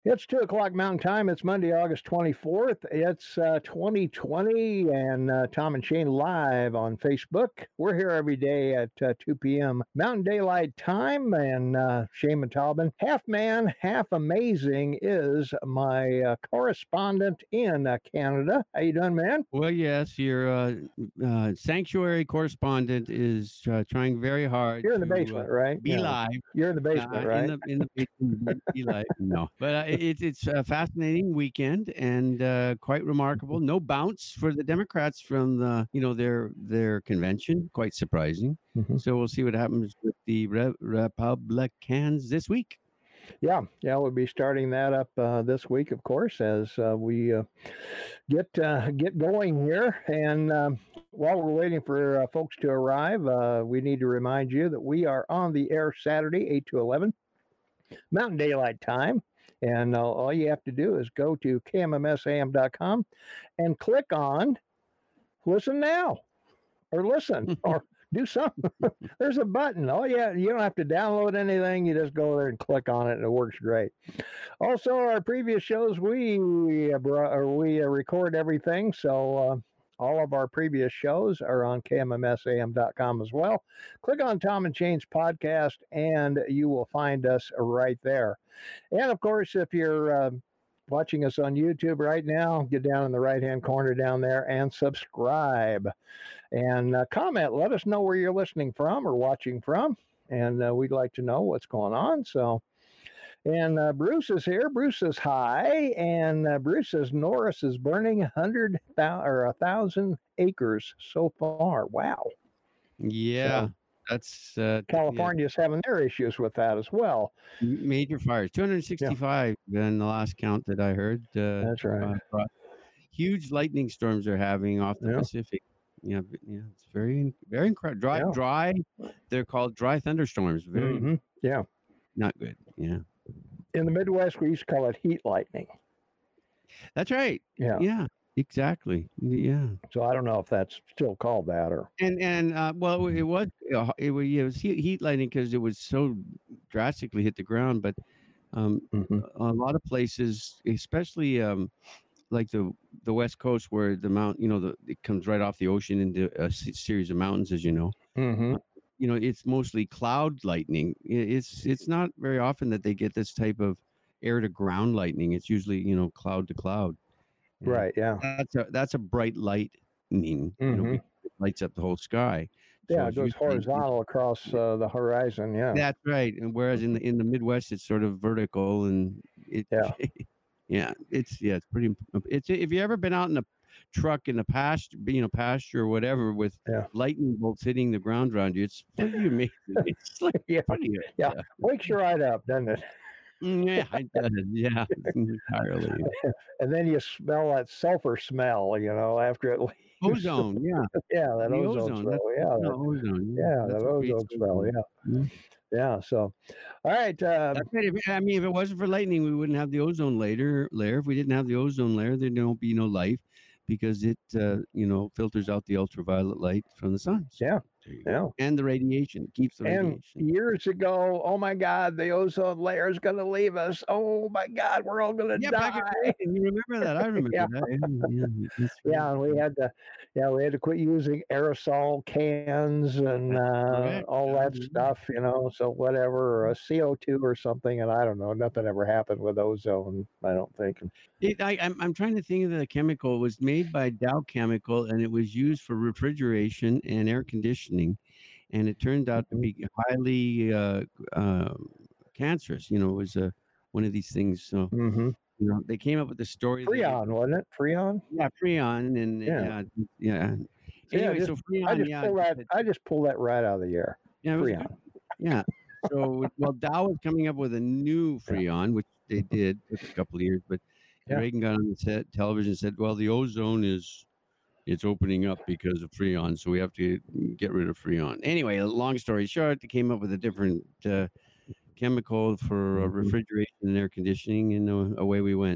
It's 2 o'clock Mountain Time. It's Monday, August 24th. It's 2020, and Tom and Shane live on Facebook. We're here every day at 2 p.m. Mountain Daylight Time, and Shane Montalban, half man, half amazing, is my correspondent in Canada. How you doing, man? Well, yes, your sanctuary correspondent is trying very hard You're in the to basement, right? be Yeah. live You're in the basement, right? in the basement, be live. No, but it's a fascinating weekend and quite remarkable. No bounce for the Democrats from their convention. Quite surprising. Mhm. So we'll see what happens with the Republicans this week. Yeah, we'll be starting that up this week, of course, as we get going here. And while we're waiting for folks to arrive, we need to remind you that we are on the air Saturday, 8 to 11, Mountain Daylight Time. And all you have to do is go to kmmsam.com and click on Listen Now, or listen, or do something. There's a button. Oh, yeah, you don't have to download anything. You just go there and click on it, and it works great. Also, our previous shows, we record everything, so all of our previous shows are on kmmsam.com as well. Click on Tom and Shane's podcast, and you will find us right there. And, of course, if you're watching us on YouTube right now, get down in the right-hand corner down there and subscribe. And comment. Let us know where you're listening from or watching from. And we'd like to know what's going on. So, and Bruce is here. Bruce is high. And Bruce says Norris is burning 1,000 acres so far. Wow. Yeah. So, that's California's having their issues with that as well. major fires. 265 in the last count that I heard. That's right. Huge lightning storms are having off the Pacific. Yeah, it's very, very incredible. Dry. They're called dry thunderstorms. Very, not good. Yeah. In the Midwest, we used to call it heat lightning. That's right. Yeah. Yeah. Exactly. Yeah. So I don't know if that's still called that or. Well, it was heat lightning because it was so drastically hit the ground, but a lot of places, especially like the West Coast, where the it comes right off the ocean into a series of mountains, as you know. Mm-hmm. It's mostly cloud lightning. It's not very often that they get this type of air to ground lightning. It's usually cloud to cloud. Right. Yeah. That's a bright lightning. It lights up the whole sky. Yeah, it goes horizontal across the horizon. Yeah. That's right. And whereas in the Midwest, it's sort of vertical, and it. Yeah. It's pretty. It's if you ever been out in a truck in a pasture or whatever with lightning bolts hitting the ground around you, it's pretty amazing. It's like wakes you right up, doesn't it? Yeah, it does. Yeah, entirely. And then you smell that sulfur smell, after it leaves. Ozone, yeah. Yeah, that ozone smell. Ozone. Yeah, that ozone smell. Yeah. Yeah. So, all right. That's right. I mean, if it wasn't for lightning, we wouldn't have the ozone layer. If we didn't have the ozone layer, there won't be no life because it, filters out the ultraviolet light from the sun. So, and the radiation. It keeps the radiation. And years ago, oh my God, the ozone layer is going to leave us. Oh my God, we're all going to die. You remember that? I remember that. And we had to quit using aerosol cans and all that stuff, so whatever, or a CO2 or something. And I don't know, nothing ever happened with ozone, I don't think. I'm trying to think of the chemical. It was made by Dow Chemical, and it was used for refrigeration and air conditioning. And it turned out to be highly cancerous. It was one of these things. So, they came up with the story. Freon, wasn't it? Freon? Yeah, Freon. And Anyway, so Freon, I just pulled that right out of the air. Yeah, Freon. Yeah. So, Dow was coming up with a new Freon, which they did for a couple of years. But Reagan got on the television and said, well, the ozone it's opening up because of Freon, so we have to get rid of Freon. Anyway, long story short, they came up with a different chemical for refrigeration and air conditioning, and away we went.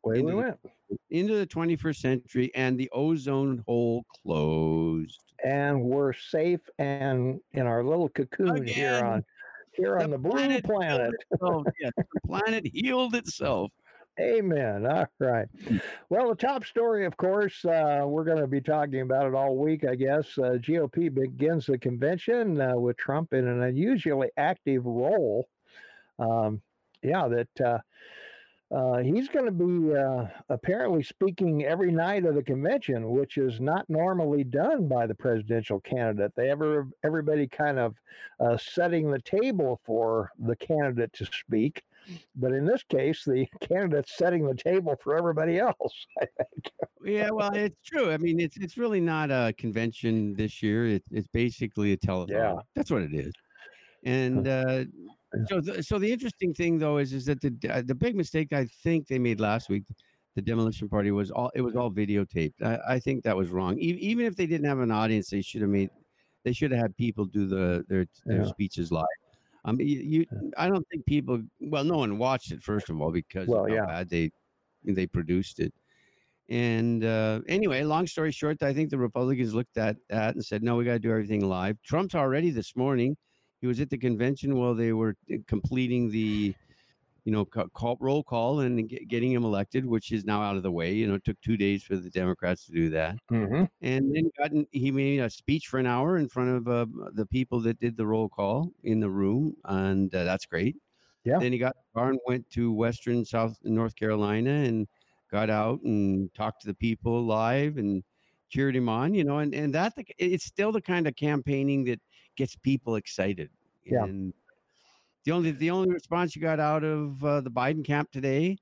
Into the 21st century, and the ozone hole closed. And we're safe and in our little cocoon here on the blue planet. Yes, the planet healed itself. Amen. All right. Well, the top story, of course, we're going to be talking about it all week, I guess. GOP begins the convention with Trump in an unusually active role. Um, yeah, that he's going to be apparently speaking every night of the convention, which is not normally done by the presidential candidate. Everybody kind of setting the table for the candidate to speak, but in this case, the candidate's setting the table for everybody else. I think. Yeah, well, it's true. I mean, it's really not a convention this year. It's basically a Yeah. telethon. That's what it is. And so the interesting thing though is that the big mistake I think they made last week, the demolition party was all videotaped. I think that was wrong. Even if they didn't have an audience, they should have had people do their Yeah. speeches live. I don't think people. Well, no one watched it first of all because Well, of how yeah. bad they produced it. And anyway, long story short, I think the Republicans looked at that and said, "No, we got to do everything live." Trump's already this morning. He was at the convention while they were completing the, roll call and getting him elected, which is now out of the way. It took 2 days for the Democrats to do that, Mm-hmm. and then he made a speech for an hour in front of the people that did the roll call in the room, and that's great. Yeah. Then he got in the car and went to Western South North Carolina and got out and talked to the people live and cheered him on, and it's still the kind of campaigning that gets people excited. Yeah. And the only response you got out of the Biden camp today,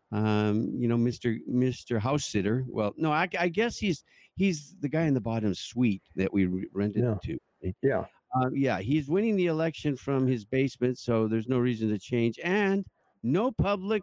Mr. House Sitter. Well, no, I guess he's the guy in the bottom suite that we rented Yeah. to. Yeah. Yeah, he's winning the election from his basement, so there's no reason to change, and no public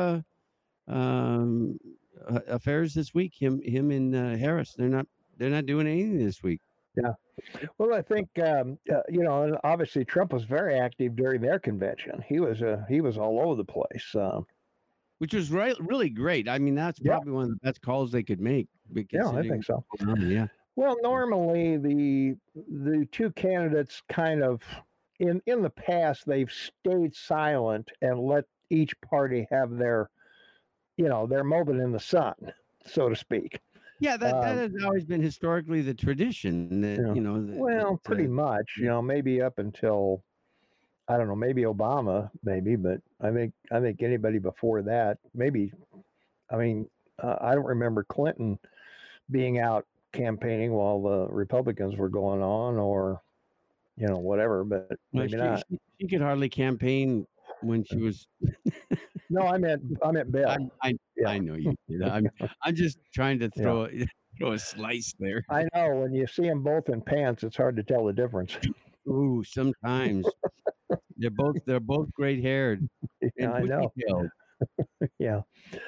affairs this week. Him and Harris, they're not doing anything this week. Yeah. Well, I think and obviously Trump was very active during their convention. He was all over the place. Which was really great. I mean, that's Yeah. probably one of the best calls they could make. Yeah, I think so. Yeah. Well, normally the two candidates kind of in the past they've stayed silent and let each party have their moment in the sun, so to speak. Yeah, that has always been historically the tradition. That, pretty much. Maybe up until I don't know, maybe Obama, but I think anybody before that, maybe. I mean, I don't remember Clinton being out campaigning while the Republicans were going on, or whatever. But maybe not. She could hardly campaign when she was. No, I meant Bill. I know you did. I'm just trying to throw a slice there. I know when you see them both in pants, it's hard to tell the difference. Ooh, sometimes they're both great haired. Yeah, I know. Yeah.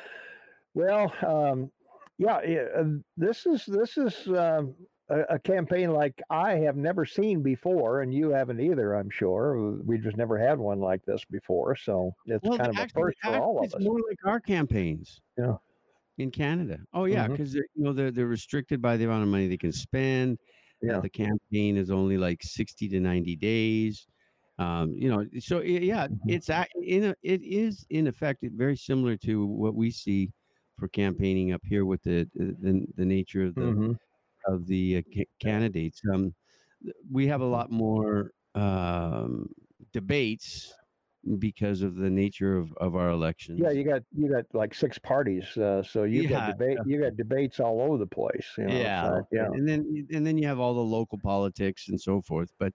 Well, this is a campaign like I have never seen before, and you haven't either, I'm sure. We just never had one like this before, so it's kind of a first for all of us. It's more like our campaigns. Yeah. In Canada. Oh yeah, because they're restricted by the amount of money they can spend. Yeah. The campaign is only like 60 to 90 days. So yeah, it is in effect very similar to what we see for campaigning up here with the nature of the candidates. We have a lot more debates because of the nature of our elections. Yeah, you got like 6 parties, so you got debates all over the place. Yeah, so, yeah, and then you have all the local politics and so forth. But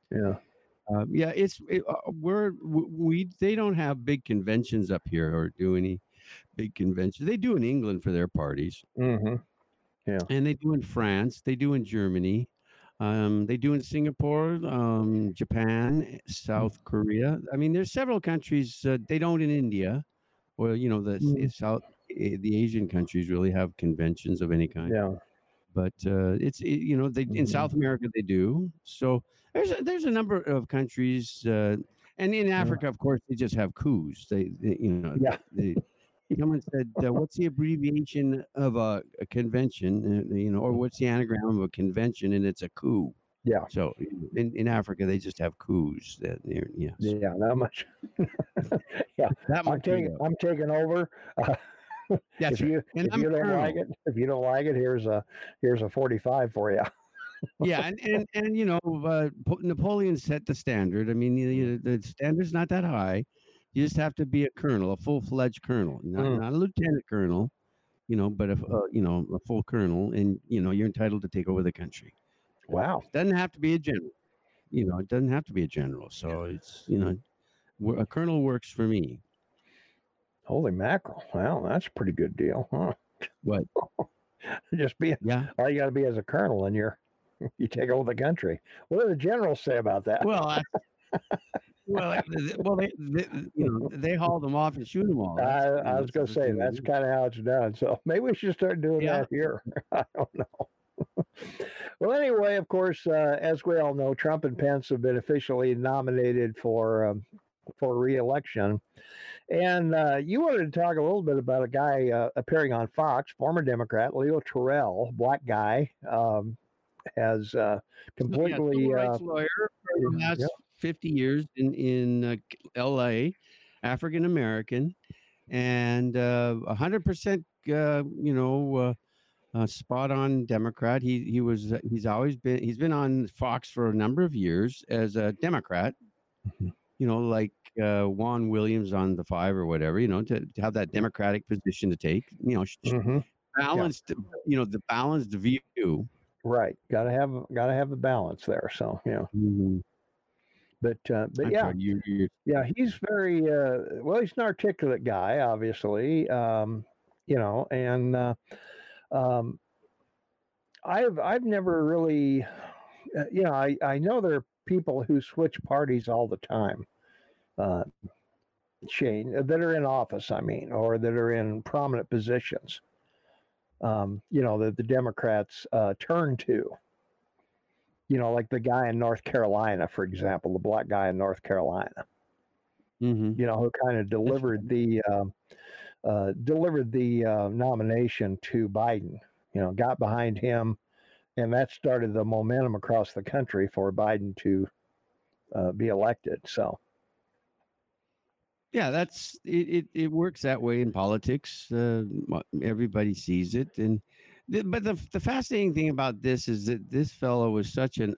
they don't have big conventions up here or do any big conventions. They do in England for their parties. Mm-hmm. Yeah, and they do in France. They do in Germany. They do in Singapore, Japan, South Korea. I mean, there's several countries. They don't in India, or the Asian countries really have conventions of any kind. Yeah, but in South America they do. So there's a number of countries, and in Africa, of course, they just have coups. Someone said, "What's the abbreviation of a convention?" Or what's the anagram of a convention? And it's a coup. Yeah. So in Africa, they just have coups. Yeah, not much. Yeah, that much. I'm taking over. That's right. And if I'm you don't like colonel. it, here's a 45 for you. Yeah, and Napoleon set the standard. I mean, the standard's not that high. You just have to be a colonel, a full-fledged colonel, not Mm, not a lieutenant colonel, but a full colonel, and you're entitled to take over the country. wow. It doesn't have to be a general. It doesn't have to be a general. So a colonel works for me. Holy mackerel. Well, that's a pretty good deal, huh? What? Just be Yeah. all you got to be as a colonel, and you take over the country. What do the generals say about that? Well, they haul them off and shoot them all. I was going to That's the say thing they that's do. kind of how it's done. So maybe we should start doing Yeah. that here. I don't know. Well, anyway, of course, as we all know, Trump and Pence have been officially nominated for re-election. And you wanted to talk a little bit about a guy appearing on Fox, former Democrat Leo Terrell, black guy, has Yeah, completely. civil rights lawyer for the Yeah. last 50 years in L.A., African American, and 100%, spot on Democrat. He's been on Fox for a number of years as a Democrat. Mhm. Like Juan Williams on the Five or whatever. To have that Democratic position to take. Mhm. Yeah. Balanced. The balanced view. Right. Gotta have the balance there. So yeah. Mhm. But I'm yeah, sorry, you yeah, he's very well. He's an articulate guy, obviously. And um, I've never really, I know there are people who switch parties all the time, uh, Shane, that are in office. I mean, or that are in prominent positions. That the Democrats turn to. Like the guy in North Carolina, for example, the black guy in North Carolina. Mhm. Who kind of That's delivered the nomination to Biden. Got behind him, and that started the momentum across the country for Biden to be elected. So, Yeah, that's it works that way in politics. Everybody sees it, and but the fascinating thing about this is that this fellow was such an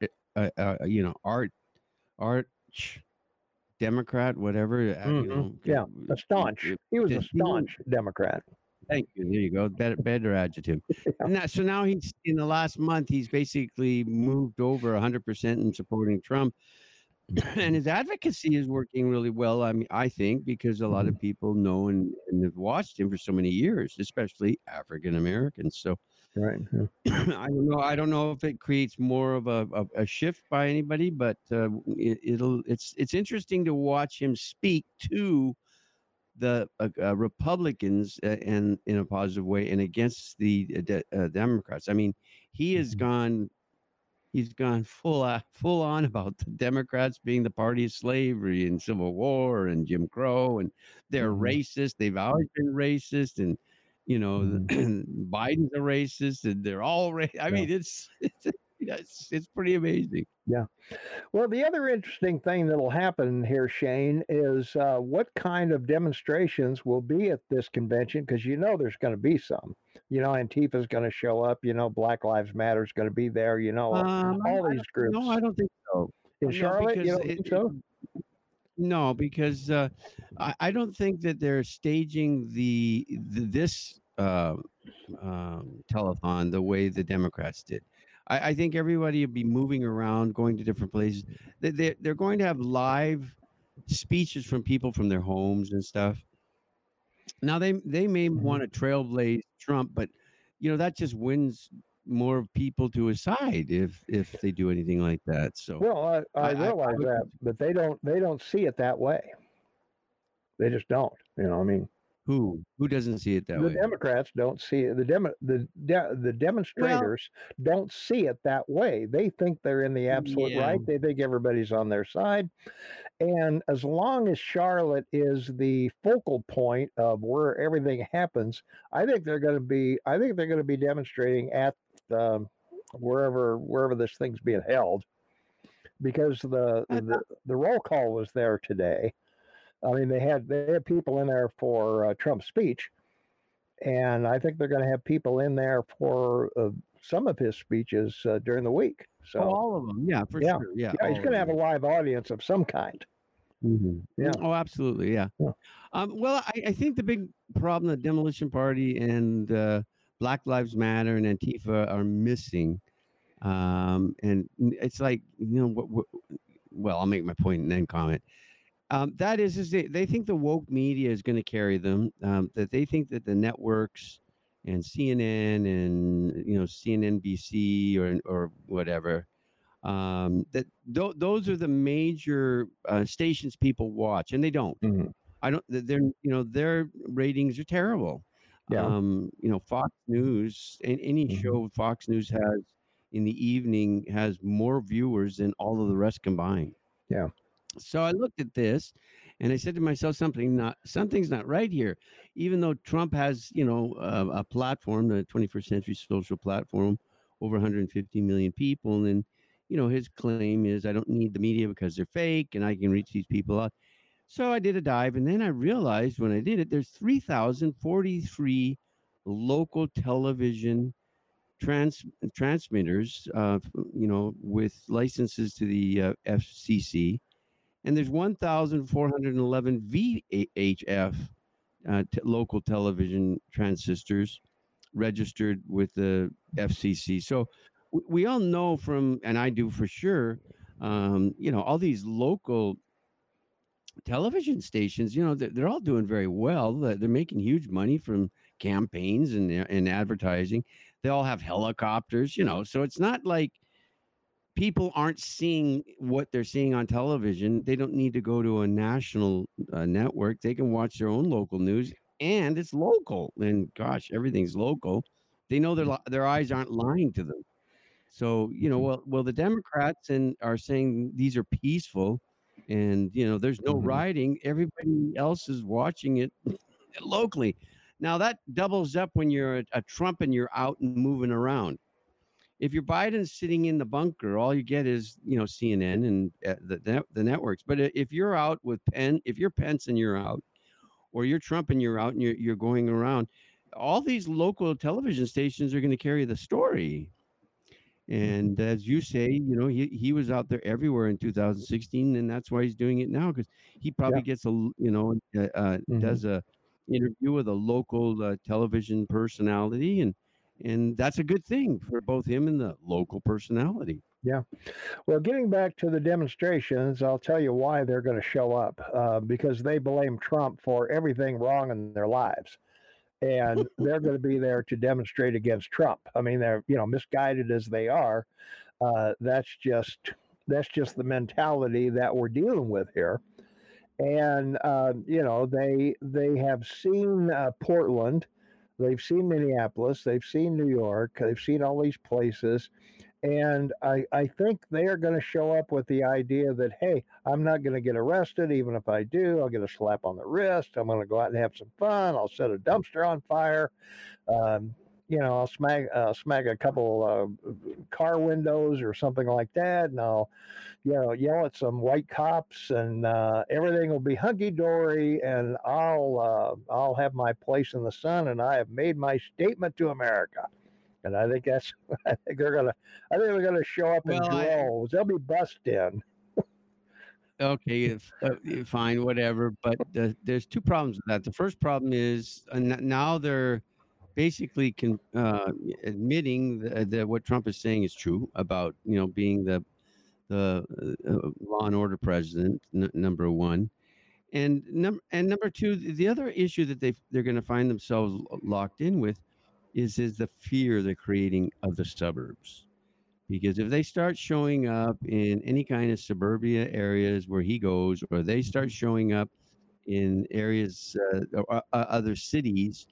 art Democrat, whatever. Yeah, a staunch. He was a That he staunch Democrat. Thank you. There you go. Better adjective. Yeah. So now he's in the last month. He's basically moved over 100% in supporting Trump, and his advocacy is working really well. I mean, I think because a lot of people know and have watched him for so many years, especially African Americans. So Right. Yeah. I don't know. I don't know if it creates more of a shift by anybody, but it's interesting to watch him speak to the Republicans and in a positive way and against the Democrats. I mean, he has Mhm. gone. He's gone full on about the Democrats being the party of slavery and Civil War and Jim Crow, and they're Mhm. racist. They've always been racist, and Mhm. Biden's a racist, and they're all I Yeah. mean, it's pretty amazing. Yeah. Well, the other interesting thing that'll happen here, Shane, is what kind of demonstrations will be at this convention? Because there's going to be some. Antifa's going to show up. Black Lives Matter is going to be there. All I these don't, no, I groups don't think so. in No, Charlotte. You because don't think so? no, because I don't think that they're staging this telethon the way the Democrats did. I think everybody will be moving around, going to different places. They're going to have live speeches from people from their homes and stuff. Now they may Mhm. want to trailblaze Trump, but that just wins more people to his side if they do anything like that. So Well, I I realize would. that, but they don't see it that way. They just don't. I mean, Who doesn't see it that the way? Democrats don't see it. The Well, demonstrators don't see it that way. They think they're in the absolute yeah. right. They think everybody's on their side. And as long as Charlotte is the focal point of where everything happens, I think they're going to be demonstrating at wherever this thing's being held, because the I the, the roll call was there today. I mean, they had people in there for Trump's speech, and I think they're going to have people in there for some of his speeches during the week. Oh, So all of them. Yeah, for yeah, sure. Yeah, yeah, he's all going of to have a them. live audience of some kind. Yeah, Oh, absolutely. Yeah. yeah. Well, I think the big problem the Demolition Party and Black Lives Matter and Antifa are missing, and it's like well, I'll make my point and then comment. That is they think the woke media is going to carry them. That they think that the networks and CNN and CNNBC or whatever those are the major stations people watch, and they don't. Hmm. I don't. Their ratings are terrible. Yeah. Fox News and any Hmm. show Fox News has in the evening has more viewers than all of the rest combined. Yeah. So I looked at this and I said to myself, something's not right here. Even though Trump has, a platform, the 21st century social platform, over 150 million people. And, his claim is I don't need the media because they're fake and I can reach these people out. So I did a dive and then I realized when I did it, there's 3,043 local television transmitters, with licenses to the FCC, and there's 1,411 VHF local television transistors registered with the FCC. So we all know from, and I do for sure, all these local television stations, they're all doing very well. They're making huge money from campaigns and advertising. They all have helicopters, so it's not like people aren't seeing what they're seeing on television. They don't need to go to a national network. They can watch their own local news, and it's local. And gosh, everything's local. They know their eyes aren't lying to them. So well, the Democrats are saying these are peaceful, and there's no Hmm. rioting. Everybody else is watching it locally. Now that doubles up when you're a Trump and you're out and moving around. If you're Biden sitting in the bunker, all you get is CNN and the networks. But if you're out with if you're Pence and you're out, or you're Trump and you're out and you're going around, all these local television stations are going to carry the story. And as you say, he was out there everywhere in 2016, and that's why he's doing it now because he Yeah. probably gets Hmm. does a interview with a local television personality, and that's a good thing for both him and the local personality. Yeah. Well, getting back to the demonstrations, I'll tell you why they're going to show up because they blame Trump for everything wrong in their lives. And they're going to be there to demonstrate against Trump. I mean, they're misguided as they are. That's just the mentality that we're dealing with here. And they have seen Portland, they've seen Minneapolis, they've seen New York, they've seen all these places, and I think they are going to show up with the idea that, hey, I'm not going to get arrested. Even if I do, I'll get a slap on the wrist. I'm going to go out and have some fun. I'll set a dumpster on fire. Um, I'll smack a couple car windows or something like that, and I'll yell at some white cops, and everything will be hunky dory, and I'll have my place in the sun, and I have made my statement to America. And I think that's I think they're gonna show up in Well, droves. They'll be bussed in. okay, fine, whatever. But there's two problems with that. The first problem is now they're basically admitting that what Trump is saying is true about being the law and order president, number one, and number two, the other issue that they're going to find themselves locked in with is the fear they're creating of the suburbs. Because if they start showing up in any kind of suburbia areas where he goes, or they start showing up in areas or other cities,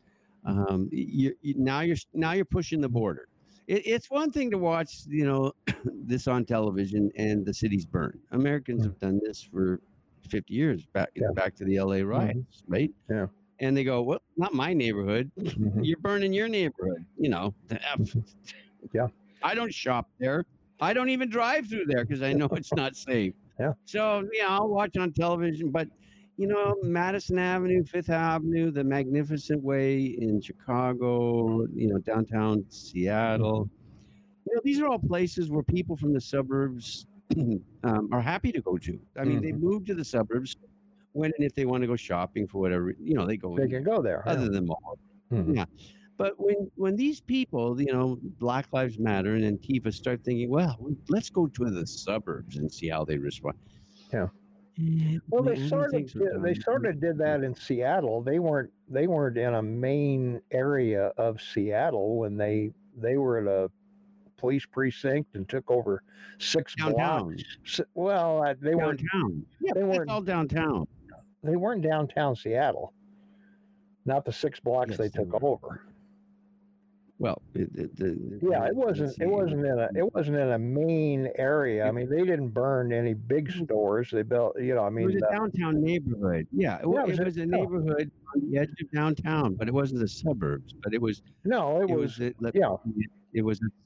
now you're pushing the border. It's one thing to watch, this on television and the cities burn. Americans Mm. have done this for 50 years, Yeah. back to the LA Hmm. riots, right? Yeah. And they go, well, not my neighborhood. Hmm. You're burning your neighborhood. Yeah. I don't shop there. I don't even drive through there because I know it's not safe. Yeah. So I'll watch on television, but Madison Avenue, Fifth Avenue, the Magnificent Way in Chicago, downtown Seattle. These are all places where people from the suburbs are happy to go to. I mean, they move to the suburbs when and if they want to go shopping for whatever, they go They can go there. other than malls. Mhm. Yeah. But when these people, Black Lives Matter and Antifa start thinking, well, let's go to the suburbs and see how they respond. Yeah. Well, I don't think so, they Tom. sort of did that in Seattle. They weren't in a main area of Seattle when they were at a police precinct and took over 6 Downtown. blocks. Well, they weren't Downtown. Yeah, they that's weren't all downtown. they weren't downtown Seattle. Not the 6 blocks Yes, they they took were. over. Well, Yeah, it let's see. wasn't in a main area. I mean, they didn't burn any big stores. They built, I It was mean, a downtown neighborhood. Yeah, it was a neighborhood on the edge of downtown, but it wasn't the suburbs. But it was no, it was yeah. it was a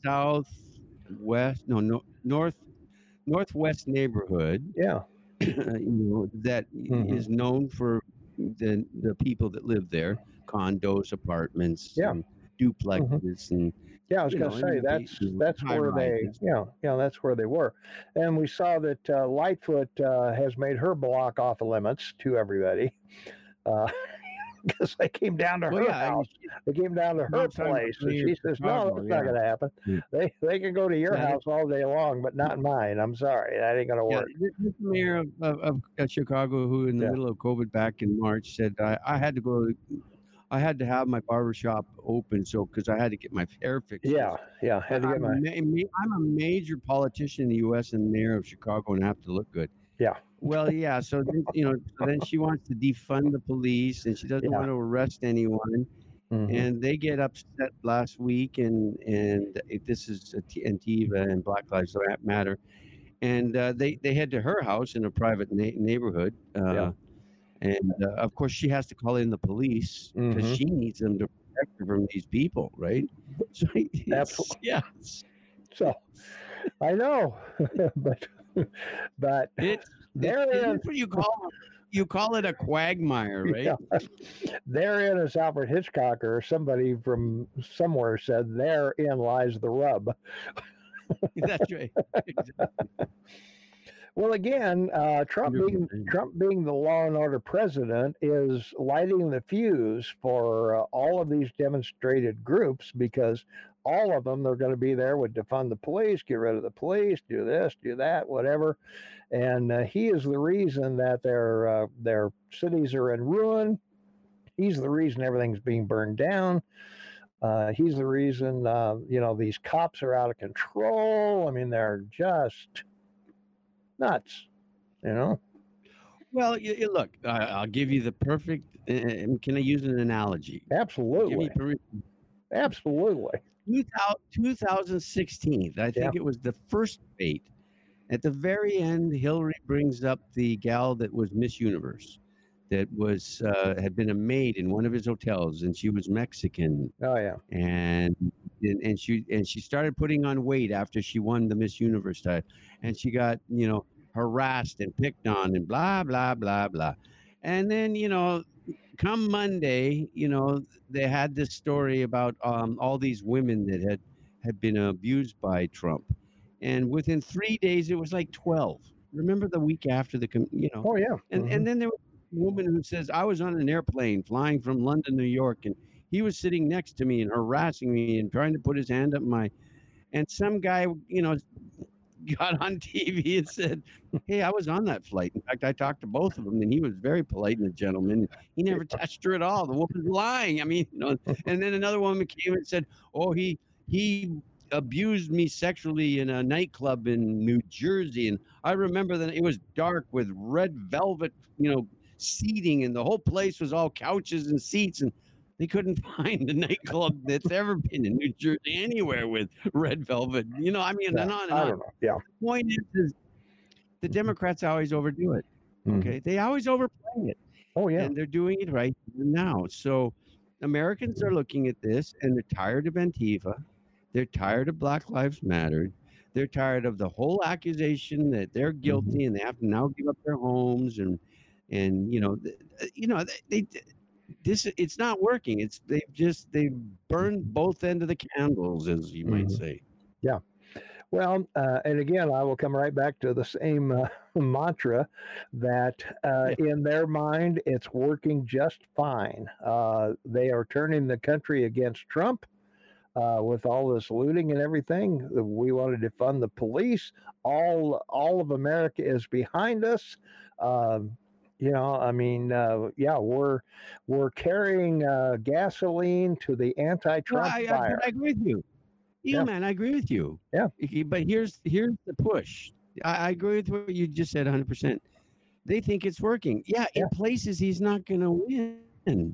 northwest neighborhood. Yeah. That is known for the people that live there, condos, apartments, and duplexes, and yeah, I was going to say that's where that's where they were, and we saw that Lightfoot has made her block off limits to everybody. Because they came down to her house. They came down to her place, and she says, "No, that's not going to happen. They can go to your house all day long, but not mine. I'm sorry, that ain't going to work." The mayor of Chicago, who in the middle of COVID back in March said, "I had to go. I had to have my barbershop open, because I had to get my hair fixed." Yeah, had to get my. I'm a major politician in the U.S. and mayor of Chicago, and I have to look good. Yeah. Well, yeah. So then, then she wants to defund the police, and she doesn't want to arrest anyone. And they get upset last week, and this is Antifa and Black Lives Matter, and they head to her house in a private neighborhood. And of course, she has to call in the police because she needs them to protect her from these people, right? So Absolutely. Yeah. So I know, but that's what you call it a quagmire, right? Yeah. Therein, as Alfred Hitchcock or somebody from somewhere said, therein lies the rub. That's right. Exactly. Well, again, Trump being the law and order president is lighting the fuse for all of these demonstrated groups, because all of them, they're going to be there with defund the police, get rid of the police, do this, do that, whatever. And he is the reason that their cities are in ruin. He's the reason everything's being burned down. He's the reason, these cops are out of control. I mean, they're just nuts, Well, look, I'll give you the perfect. Can I use an analogy? Absolutely. Give me permission. Absolutely. 2016, I think it was the first debate. At the very end, Hillary brings up the gal that was Miss Universe, that was had been a maid in one of his hotels, and she was Mexican. Oh yeah. And she started putting on weight after she won the Miss Universe title, and she got harassed and picked on and blah blah blah blah. And then come Monday, they had this story about all these women that had been abused by Trump, and within 3 days it was like 12. Remember the week after Oh yeah. And then there was a woman who says, I was on an airplane flying from London, New York, and he was sitting next to me and harassing me and trying to put his hand up and some guy, got on TV and said, hey, I was on that flight. In fact, I talked to both of them, and he was very polite and a gentleman. He never touched her at all. The woman's lying. I mean, and then another woman came and said, oh, he abused me sexually in a nightclub in New Jersey. And I remember that it was dark with red velvet, seating, and the whole place was all couches and seats, and they couldn't find a nightclub that's ever been in New Jersey anywhere with red velvet. And on and on and on. I don't know. Yeah. The point is the Democrats always overdo it. Okay. They always overplay it. Oh yeah. And they're doing it right now. So Americans are looking at this, and they're tired of Antifa. They're tired of Black Lives Matter. They're tired of the whole accusation that they're guilty and they have to now give up their homes, and and it's not working. They've burned both end of the candles, as you might Hmm. say. Yeah. Well, and again, I will come right back to the same mantra that Yeah. in their mind, it's working just fine. They are turning the country against Trump with all this looting and everything. We wanted to defund the police. All of America is behind us. Um, I mean, yeah, we're carrying gasoline to the Well, anti-Trump but fire. I agree with you. Yeah, Man, I agree with you. yeah. But here's the push. I agree with what you just said 100%. They think it's working. Yeah, Yeah. in places he's not going to win.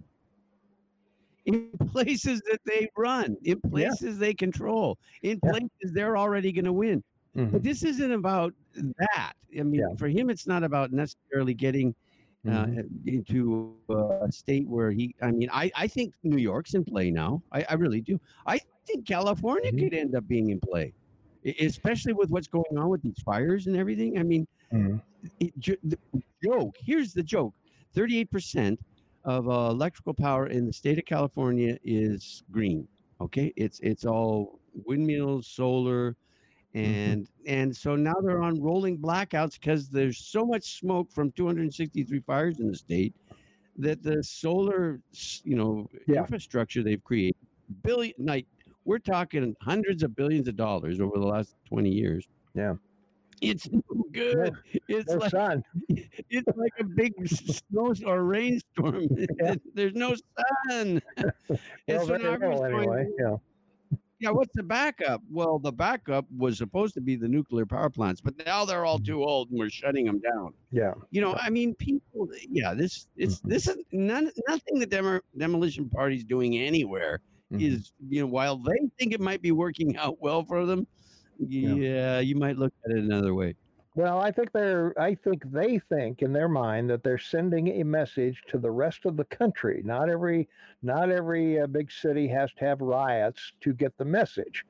In places that they run, in Yeah. places they control, in Yeah. places they're already going to win. But Hmm. this isn't about that. I mean, Yeah. for him, it's not about necessarily getting uh, Hmm. into a state where I think New York's in play now. I really do. I think California Hmm. could end up being in play, especially with what's going on with these fires and everything. I mean, Hmm. the joke here's the joke: 38% of electrical power in the state of California is green. Okay, it's all windmills, solar, Hmm. and so now they're on rolling blackouts because there's so much smoke from 263 fires in the state that the solar Yeah. infrastructure they've created, billion like we're talking hundreds of billions of dollars over the last 20 years. Yeah. It's no No, good. It's no like sun. it's like a big snow or rainstorm. Yeah. There's no sun. And Well, so very now everyone's little going, anyway. "Well, Yeah. yeah, what's the backup?" Well, the backup was supposed to be the nuclear power plants, but now they're all Mhm. too old and we're shutting them down. Yeah. Yeah. I mean, people, yeah, Hmm. this is nothing the demolition party's doing anywhere Hmm. is, while they think it might be working out well for them, Yeah. yeah, you might look at it another way. Well, I think they think in their mind that they're sending a message to the rest of the country. Not every big city has to have riots to get the message.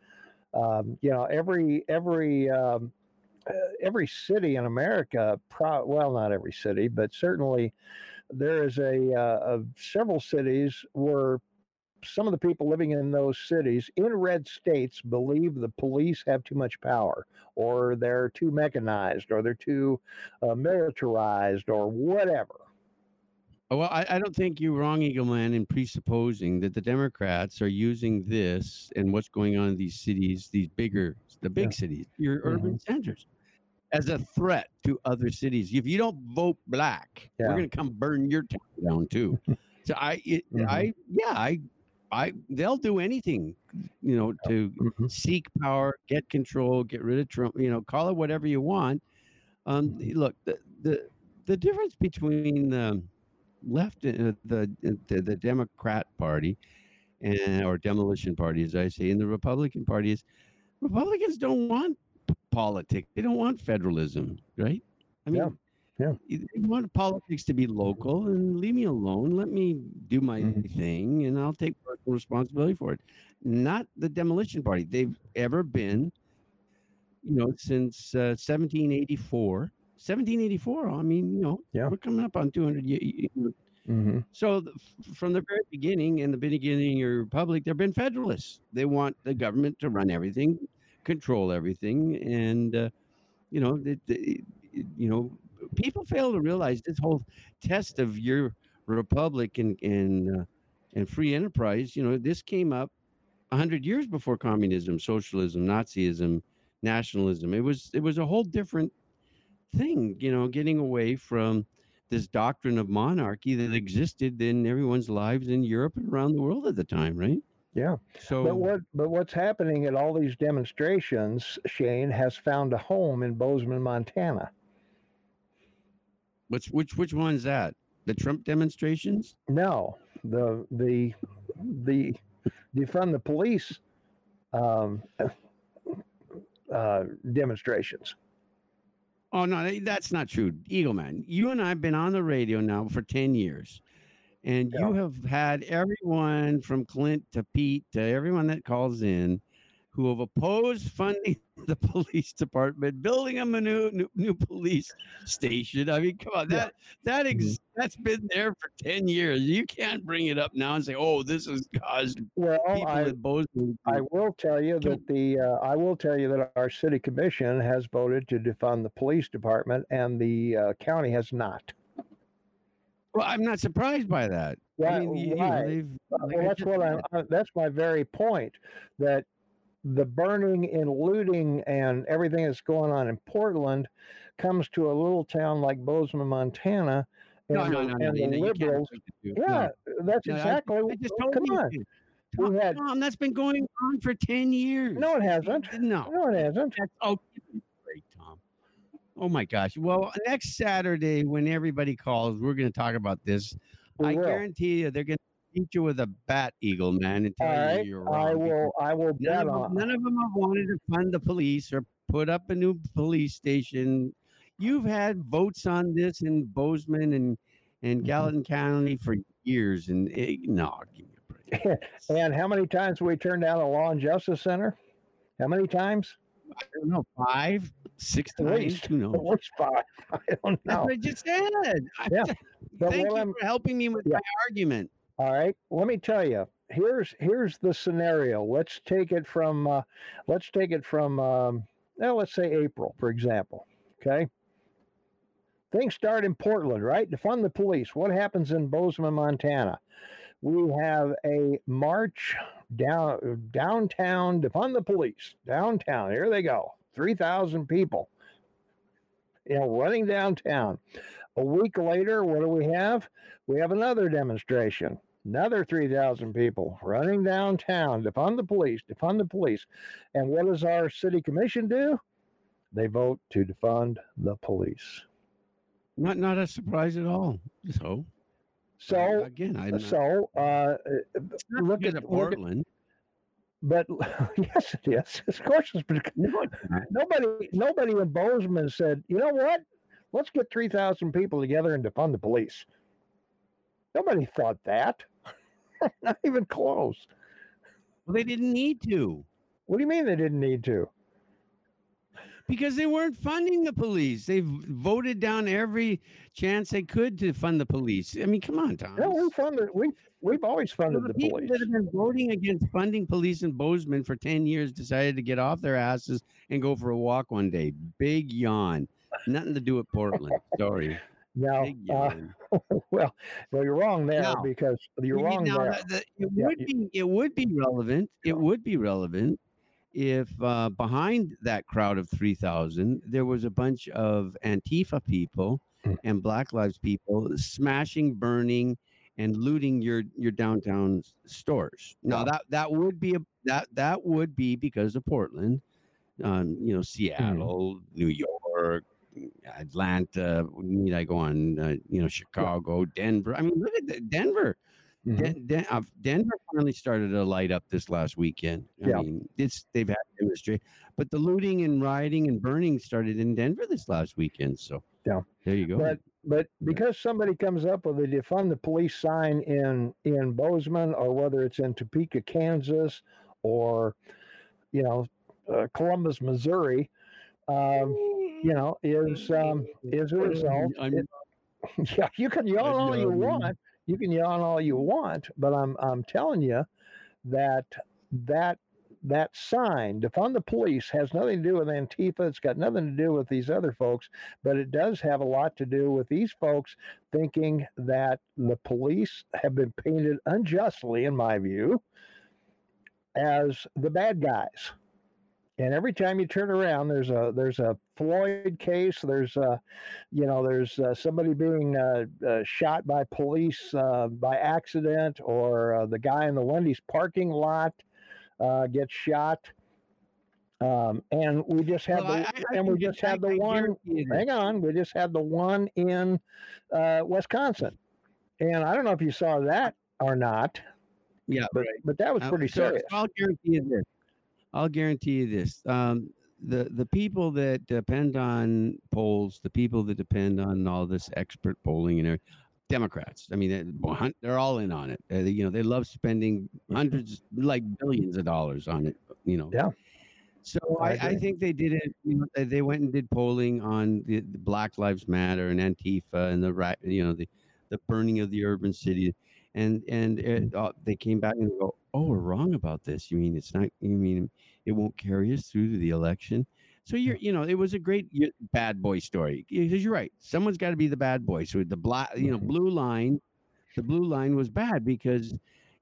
Every city in America, well, not every city, but certainly there is several cities where some of the people living in those cities in red states believe the police have too much power, or they're too mechanized, or they're too militarized, or whatever. Well, I don't think you're wrong, Eagle Man, in presupposing that the Democrats are using this and what's going on in these cities, the Yeah. big cities, your Hmm. urban centers, as a threat to other cities. If you don't vote black, we're Yeah. going to come burn your town down too. So Hmm. yeah, they'll do anything, to Hmm. seek power, get control, get rid of Trump. Call it whatever you want. Look, the difference between left the Democrat Party and or demolition party, as I say, and the Republican Party is Republicans don't want politics. They don't want federalism, right? I Yeah. mean, Yeah. they want politics to be local and leave me alone. Let me do my Hmm. thing, and I'll take personal responsibility for it. Not the demolition party. They've ever been, since 1784. 1784. I mean, Yeah. we're coming up on 200 years. Hmm. So from the very beginning, in the beginning of your republic, they've been federalists. They want the government to run everything, control everything, and you know, people fail to realize this whole test of your republic and free enterprise. This came up 100 years before communism, socialism, Nazism, nationalism. It was a whole different thing, getting away from this doctrine of monarchy that existed in everyone's lives in Europe and around the world at the time, right? Yeah. But So, what's happening at all these demonstrations, Shane, has found a home in Bozeman, Montana. which one's that? The Trump demonstrations? No, the defund the police um, demonstrations. Oh no, that's not true, Eagle Man. You and I have been on the radio now for 10 years, and Yeah. you have had everyone from Clint to Pete to everyone that calls in who have opposed funding the police department, building them a new police station. I mean, come on, Yeah. that's been there for 10 years. You can't bring it up now and say, "Oh, this has caused Well, people at Bozeman." I will tell you that our city commission has voted to defund the police department, and the county has not. Well, I'm not surprised by that. I mean, you know, Right. they've. Like Well, I that's just what said. that's my very point. That the burning and looting and everything that's going on in Portland comes to a little town like Bozeman, Montana, No, and no, no, no. the You can't liberals. equate the two. Yeah, No, that's no. exactly. I just told Come you. on, we had. Tom, that's been going on for 10 years. No, it hasn't. No, No, it hasn't. that's great, Tom. Oh my gosh. Well, next Saturday, when everybody calls, we're going to talk about this. We I will. guarantee you, they're going to beat you with a bat eagle, man, and All tell you right, you're wrong. I will bet on. None of them have wanted to fund the police or put up a new police station. You've had votes on this in Bozeman and Gallatin County for years, and no, give me a break. And how many times have we turned down a law and justice center? How many times? I don't know, 5, 6 At times. least. Who knows? At least 5. I don't That's know. what I just said. Yeah. But Thank what you I'm for helping me with Yeah. my argument. All right. Let me tell you. Here's the scenario. Let's take it from let's say April, for example. Okay. Things start in Portland, right? Defund the police. What happens in Bozeman, Montana? We have a march downtown, defund the police. Downtown. Here they go. 3,000 people. Running downtown. A week later, what do we have? We have another demonstration. Another 3,000 people running downtown. Defund the police. Defund the police. And what does our city commission do? They vote to defund the police. Not a surprise at all. So again, I'm not, it's not look because at of Portland. But yes, it is. Of course, it's because No, it's not. nobody in Bozeman said, you know what? Let's get 3,000 people together and defund the police. Nobody thought that. Not even close. Well, they didn't need to What do you mean they didn't need to? because they weren't funding the police. They voted down every chance they could to fund the police. I mean, come on, Tom. No, we've always funded So the people police. that have been voting against funding police in Bozeman for 10 years decided to get off their asses and go for a walk one day. Big yawn. Nothing to do with Portland. Sorry. Now, Big yawn. well, you're wrong there Now, because you're wrong Now, there. it would be relevant. It would be relevant if behind that crowd of 3,000 there was a bunch of Antifa people and Black Lives people smashing, burning, and looting your downtown stores. Now that would be because of Portland, Seattle, New York, Atlanta. Need I go on? Chicago, Denver. I mean, look at Denver. Denver finally started to light up this last weekend. I mean, they've had demonstration, but the looting and rioting and burning started in Denver this last weekend. So there you go. But because somebody comes up with a defund the police sign in Bozeman, or whether it's in Topeka, Kansas, or Columbus, Missouri, is a result. Yeah, you can yawn all you want. You can yawn all you want, but I'm telling you that sign, defund the police, has nothing to do with Antifa. It's got nothing to do with these other folks, but it does have a lot to do with these folks thinking that the police have been painted unjustly, in my view, as the bad guys. And every time you turn around, there's a Floyd case. There's somebody being shot by police by accident, or the guy in the Wendy's parking lot gets shot. And we just had we just had the one. Hang on, we just had the one in Wisconsin, and I don't know if you saw that or not. Yeah, but that was pretty serious. I'll guarantee you this. The people that depend on polls, the people that depend on all this expert polling and everything, Democrats. I mean, they're all in on it. They love spending hundreds, like billions of dollars on it. Yeah. So I I agree. think they did it. They went and did polling on the Black Lives Matter and Antifa and the burning of the urban city, and they came back and go, "Oh, we're wrong about this. You mean it's not? You mean it won't carry us through to the election?" So Yeah. it was a great bad boy story because you're right. Someone's got to be the bad boy. So the Mhm. the blue line was bad because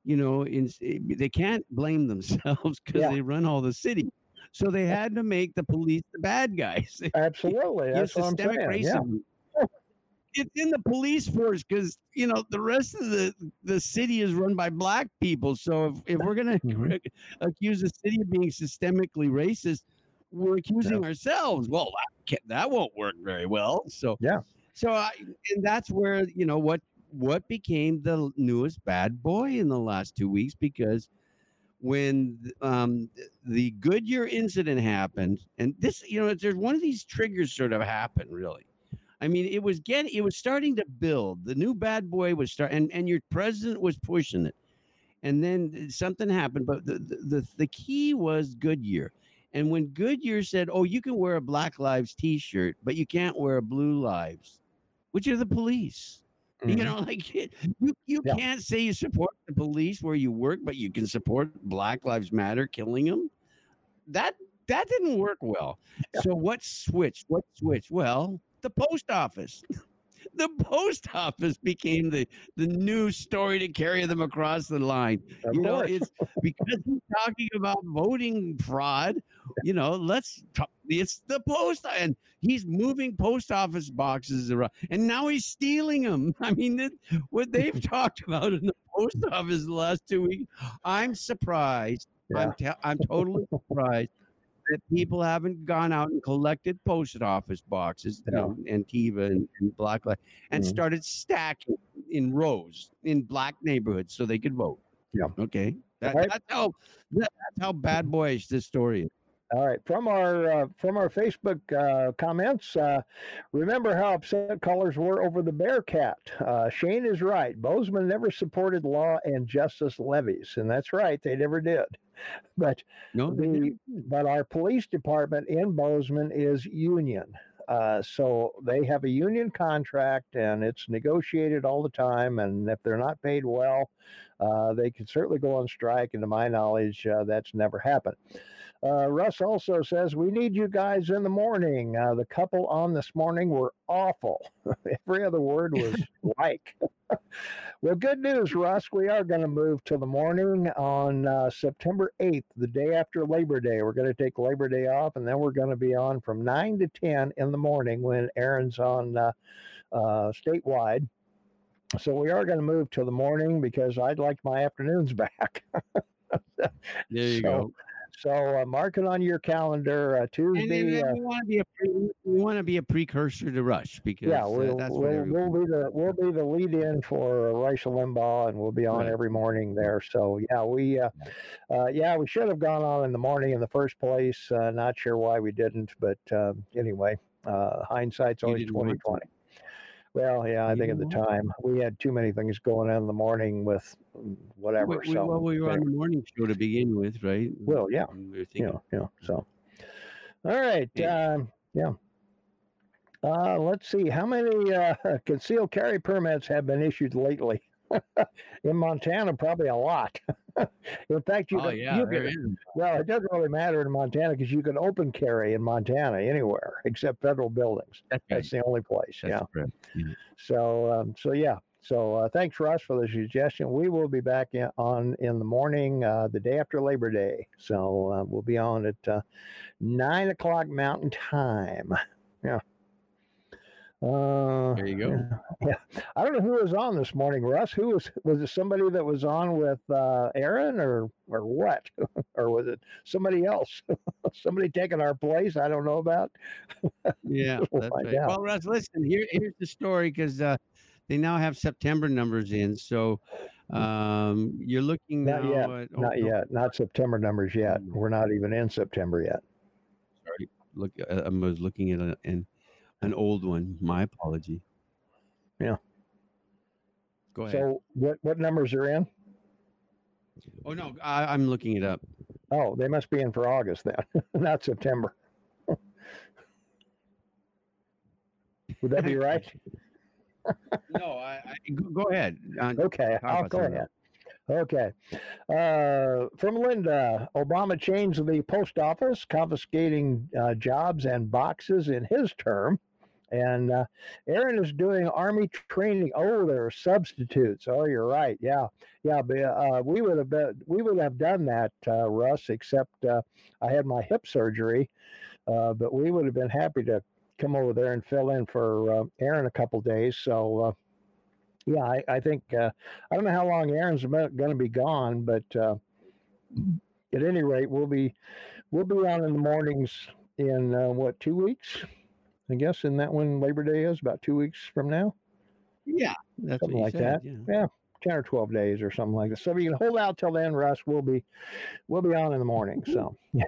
they can't blame themselves because Yeah, they run all the city, so they had to make the police the bad guys. absolutely. You have That's what I'm systemic saying. Yeah. racism. It's in the police force because the rest of the city is run by black people. So if we're gonna Mhm. accuse the city of being systemically racist, we're Yeah. accusing ourselves. Well, that won't work very well. So Yeah. so I and that's where what became the newest bad boy in the last 2 weeks because when the Goodyear incident happened, and this, there's one of these triggers sort of happened, really. I mean, it was starting to build. The new bad boy was and your president was pushing it, and then something happened. But the key was Goodyear, and when Goodyear said, "Oh, you can wear a Black Lives T-shirt, but you can't wear a Blue Lives," which are the police. Mhm. Like you Yeah. can't say you support the police where you work, but you can support Black Lives Matter killing them. That that didn't work well. Yeah. So what switched? What switched? Well, the post office. The post office became the news story to carry them across the line. Of course. It's because he's talking about voting fraud. Let's talk. It's the post, and he's moving post office boxes around, and now he's stealing them. I mean, what they've talked about in the post office the last 2 weeks. I'm surprised. Yeah. I'm totally surprised that people haven't gone out and collected post office boxes, Yeah. Antiva and Black Lives, and Mhm. started stacking in rows in black neighborhoods so they could vote. Yeah. Okay, All right. that's how bad boyish this story is. All right. From our Facebook comments, remember how upset callers were over the Bearcat. Shane is right. Bozeman never supported law and justice levies, and that's right. They never did. But No, they the didn't. but our police department in Bozeman is union. So they have a union contract and it's negotiated all the time. And if they're not paid well, they can certainly go on strike. And to my knowledge, that's never happened. Russ also says, we need you guys in the morning. The couple on this morning were awful. Every other word was like. Well, good news, Russ. We are going to move to the morning on September 8th, the day after Labor Day. We're going to take Labor Day off, and then we're going to be on from 9 to 10 in the morning when Aaron's on statewide. So we are going to move to the morning because I'd like my afternoons back. There you so go. so mark it on your calendar And Tuesday. then we want to be a precursor to Rush Yeah, because we'll that's what we'll everyone. we'll be the lead in for Rush Limbaugh, and we'll be on Right. every morning there. So we should have gone on in the morning in the first place. Not sure why we didn't, but anyway, hindsight's You always didn't want to. 2020. Well, yeah, I You think at didn't the want to. time we had too many things going on in the morning with whatever. So We were on anyway, the morning show to begin with, right? well, yeah, And we were thinking. So all right, Hey, yeah. Let's see. How many concealed carry permits have been issued lately? In Montana, probably a lot. In fact, oh yeah, you there can. is. Well, it doesn't really matter in Montana because you can open carry in Montana anywhere except federal buildings. That's right. That's the only place. That's Yeah. correct. Yeah. So yeah. So thanks, Russ, for the suggestion. We will be back in the morning, the day after Labor Day. So we'll be on at 9 o'clock Mountain Time. Yeah. There you go. Yeah. I don't know who was on this morning, Russ. Who was it? Somebody that was on with Aaron, or what, or was it somebody else? Somebody taking our place? I don't know about. Yeah, We'll that's find right. out. Well, Russ, listen, here's the story because they now have September numbers in. So you're looking Not yet. now at Not no, yet. Not September numbers yet. no, We're not even in September yet. sorry. Look, I was looking at an old one. My apology. Yeah. Go ahead. So what numbers are in? Oh no, I'm looking it up. Oh, they must be in for August then, not September. Would that be right? No, go ahead. Okay, Talk I'll about go something ahead. else. Okay. From Linda, Obama changed the post office, confiscating jobs and boxes in his term. And Aaron is doing Army training. Oh, there are substitutes. Oh, you're right. Yeah, yeah. But, we would have done that, Russ. Except I had my hip surgery, but we would have been happy to come over there and fill in for Aaron a couple days. So yeah, I think I don't know how long Aaron's going to be gone, but at any rate, we'll be on in the mornings in what 2 weeks? I guess isn't that when Labor Day is? About 2 weeks from now, Yeah, that's what something you like said. that. Yeah. Yeah, 10 or 12 days or something like that. So if you can hold out till then, Russ, we'll be on in the morning. So yeah.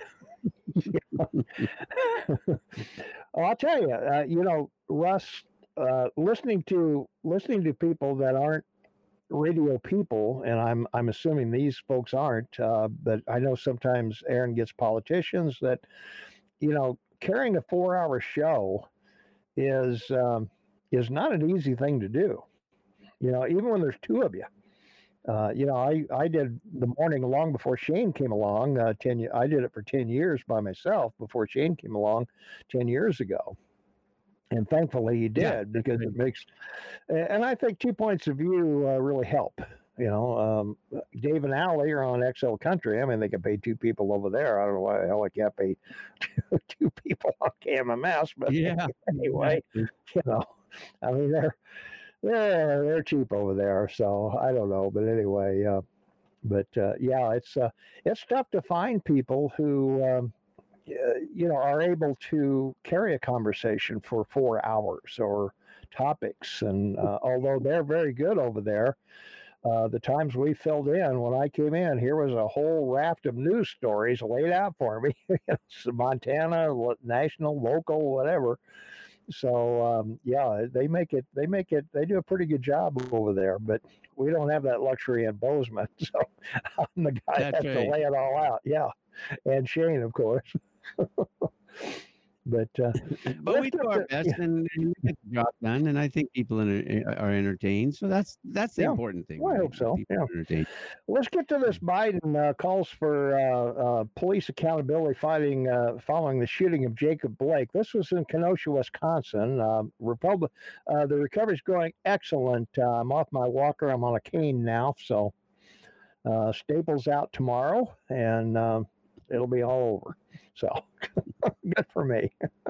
Oh, I'll tell you, Russ, listening to people that aren't radio people, and I'm assuming these folks aren't, but I know sometimes Aaron gets politicians that carrying a 4-hour show is not an easy thing to do. Even when there's two of you. I did the morning long before Shane came along. I did it for 10 years by myself before Shane came along 10 years ago, and thankfully he Yeah, did because it makes. And I think 2 points of view really help. Dave and Allie are on XL Country. I mean, they can pay two people over there. I don't know why the hell I can't pay two people on KMMS, but yeah. anyway, I mean they're cheap over there, so I don't know. But anyway, yeah, it's tough to find people who are able to carry a conversation for 4 hours or topics. And although they're very good over there, the times we filled in when I came in, here was a whole raft of news stories laid out for me. Montana, national, local, whatever. So yeah, they do a pretty good job over there, but we don't have that luxury in Bozeman. So I'm the guy that has to lay it all out. Yeah, and Shane, of course. But we do our best and we get the job done, and I think people are entertained. So that's the important thing. Well, I hope so. People yeah. Let's get to this. Biden calls for police accountability following the shooting of Jacob Blake. This was in Kenosha, Wisconsin. The recovery's going excellent. I'm off my walker. I'm on a cane now, so Staples out tomorrow, and it'll be all over. So good for me.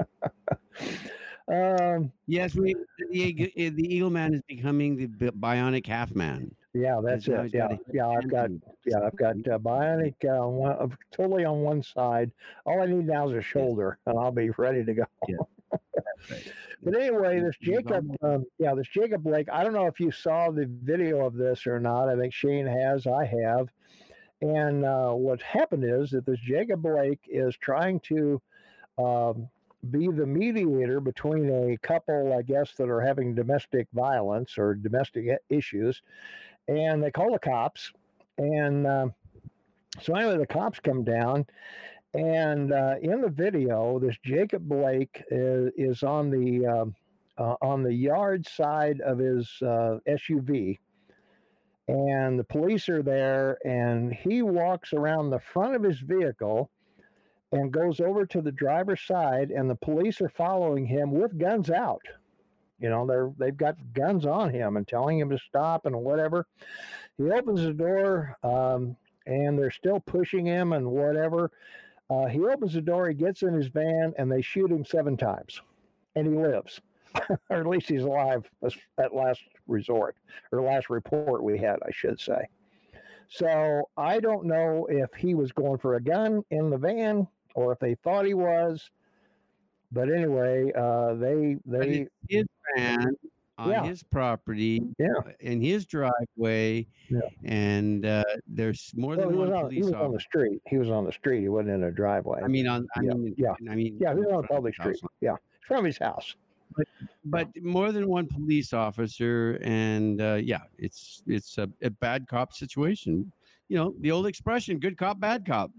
Yes, the Eagle Man is becoming the bionic half man. Yeah, that's it. Yeah, I've got bionic totally on one side. All I need now is a shoulder, and I'll be ready to go. Yeah. Right. But anyway, this Jacob Blake. I don't know if you saw the video of this or not. I think Shane has. I have. And what happened is that this Jacob Blake is trying to be the mediator between a couple, I guess, that are having domestic violence or domestic issues. And they call the cops. And so anyway, the cops come down. And in the video, this Jacob Blake is on the yard side of his SUV. And the police are there, and he walks around the front of his vehicle and goes over to the driver's side, and the police are following him with guns out. They've got guns on him and telling him to stop and whatever. He opens the door, and they're still pushing him and whatever. He opens the door, he gets in his van, and they shoot him 7 times, and he lives. Or at least he's alive at last resort, or last report we had, I should say. So I don't know if he was going for a gun in the van or if they thought he was. But anyway, they his van on his property, in his driveway, and there's more than one police officer. He was on the street. He was on the street. He wasn't in a driveway. I mean, he was on a public street. Yeah, from his house. But more than one police officer, and it's a bad cop situation. The old expression, good cop, bad cop.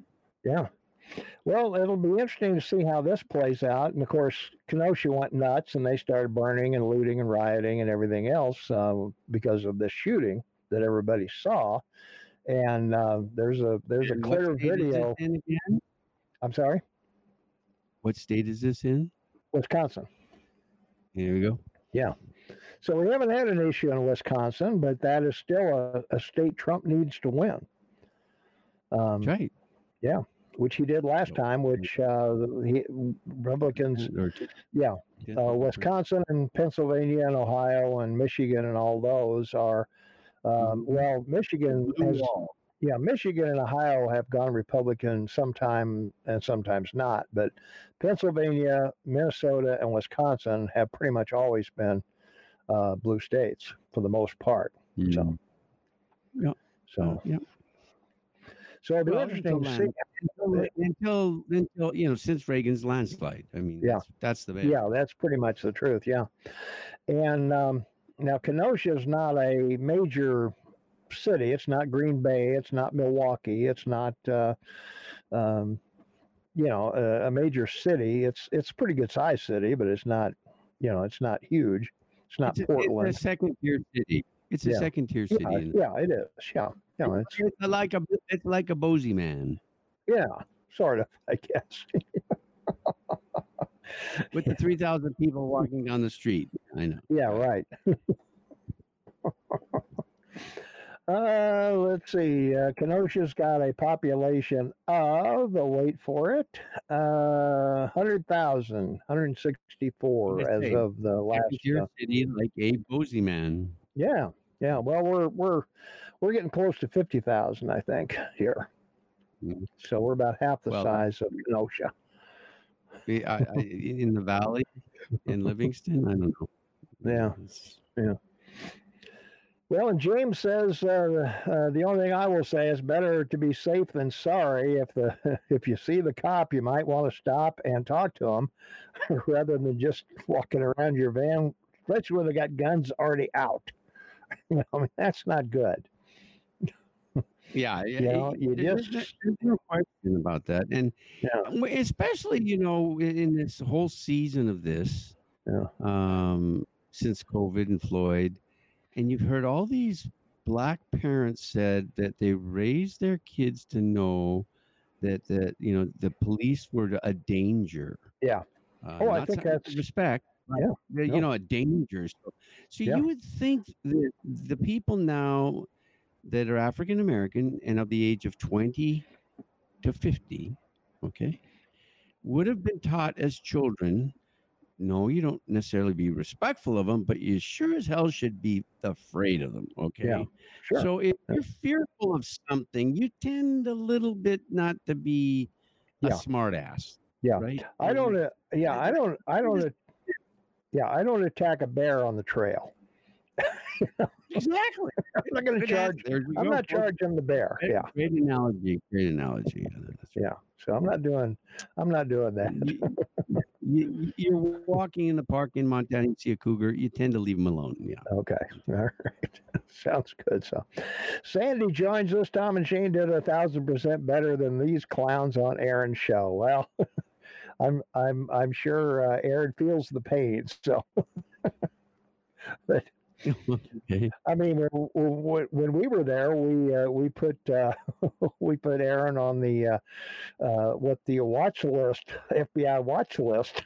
Yeah. Well, it'll be interesting to see how this plays out. And of course, Kenosha went nuts and they started burning and looting and rioting and everything else because of this shooting that everybody saw. And there's a And what clear state is this video. in again? I'm sorry, What state is this in? Wisconsin. Here we go. Yeah. So we haven't had an issue in Wisconsin, but that is still a state Trump needs to win. That's right. Yeah, which he did last time, which Republicans, yeah, Wisconsin and Pennsylvania and Ohio and Michigan and all those are, well, Michigan has, yeah, Michigan and Ohio have gone Republican sometime and sometimes not, but Pennsylvania, Minnesota, and Wisconsin have pretty much always been blue states for the most part. So, yeah. So, yeah. So it'll be interesting to see until since Reagan's landslide. I mean, yeah, that's the best. Yeah, that's pretty much the truth. Yeah, and now Kenosha is not a major city. It's not Green Bay. It's not Milwaukee. It's not a major city. It's a pretty good sized city, but it's not it's not huge. It's not Portland. It's a second tier city. It's a second tier city. Yeah, it is. Yeah. Yeah, it's like a Boise man. Yeah, sort of, I guess. With the 3,000 people walking down the street. I know. Yeah, right. Let's see. Kenosha's got a population of, wait for it, 100,000, 164 as of the last. Second tier city, like a Boise man. Yeah. Yeah, well, we're getting close to 50,000, I think, here. So we're about half the size of Kenosha. In the valley, in Livingston, I don't know. Yeah. Well, and James says the only thing I will say is better to be safe than sorry. If you see the cop, you might want to stop and talk to him, rather than just walking around your van, especially when they got guns already out. I mean, that's not good. Yeah, there's no question about that, and especially in this whole season of this, since COVID and Floyd, and you've heard all these Black parents said that they raised their kids to know that the police were a danger. Yeah. I think that's respect. A danger. So you would think that the people now that are African American and of the age of 20 to 50, would have been taught as children, no, you don't necessarily be respectful of them, but you sure as hell should be afraid of them. Okay. Yeah, sure. So if you're fearful of something, you tend a little bit not to be a smart ass. Yeah. Right. I don't attack a bear on the trail. Exactly. I'm not going to charge. I'm not charging the bear. Yeah. Great analogy. Yeah. So I'm not doing that. You're walking in the park in Montana, you see a cougar, you tend to leave them alone. Yeah. Okay. All right. Sounds good. So Sandy joins us. Tom and Shane did 1,000% better than these clowns on Aaron's show. Well, I'm sure Aaron feels the pain. So, but okay. I mean, when we were there, we put Aaron on the the watch list, FBI watch list.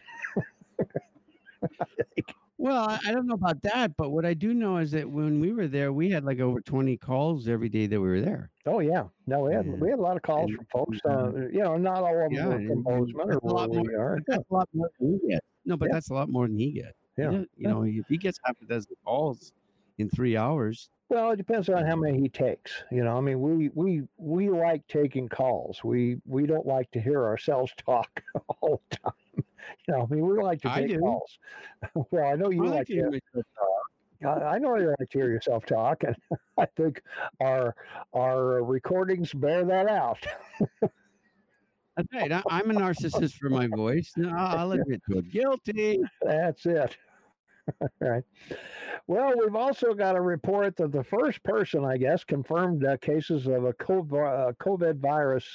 Well, I don't know about that, but what I do know is that when we were there, we had like over 20 calls every day that we were there. Oh yeah, no, we had a lot of calls from folks. Not all of them were from Bozeman or where we are. That's a lot more than he gets. No, but that's a lot more than he gets. Yeah, if he gets half a dozen calls in 3 hours. Well, it depends on how many he takes. I mean, we like taking calls. We don't like to hear ourselves talk all the time. I mean, we like to take calls. Well, I know you like to hear yourself talk. I know you like to hear yourself talk, and I think our recordings bear that out. That's right. I'm a narcissist for my voice. I'll admit to it. Guilty. That's it. Right. Well, we've also got a report that the first person, I guess, confirmed cases of a COVID virus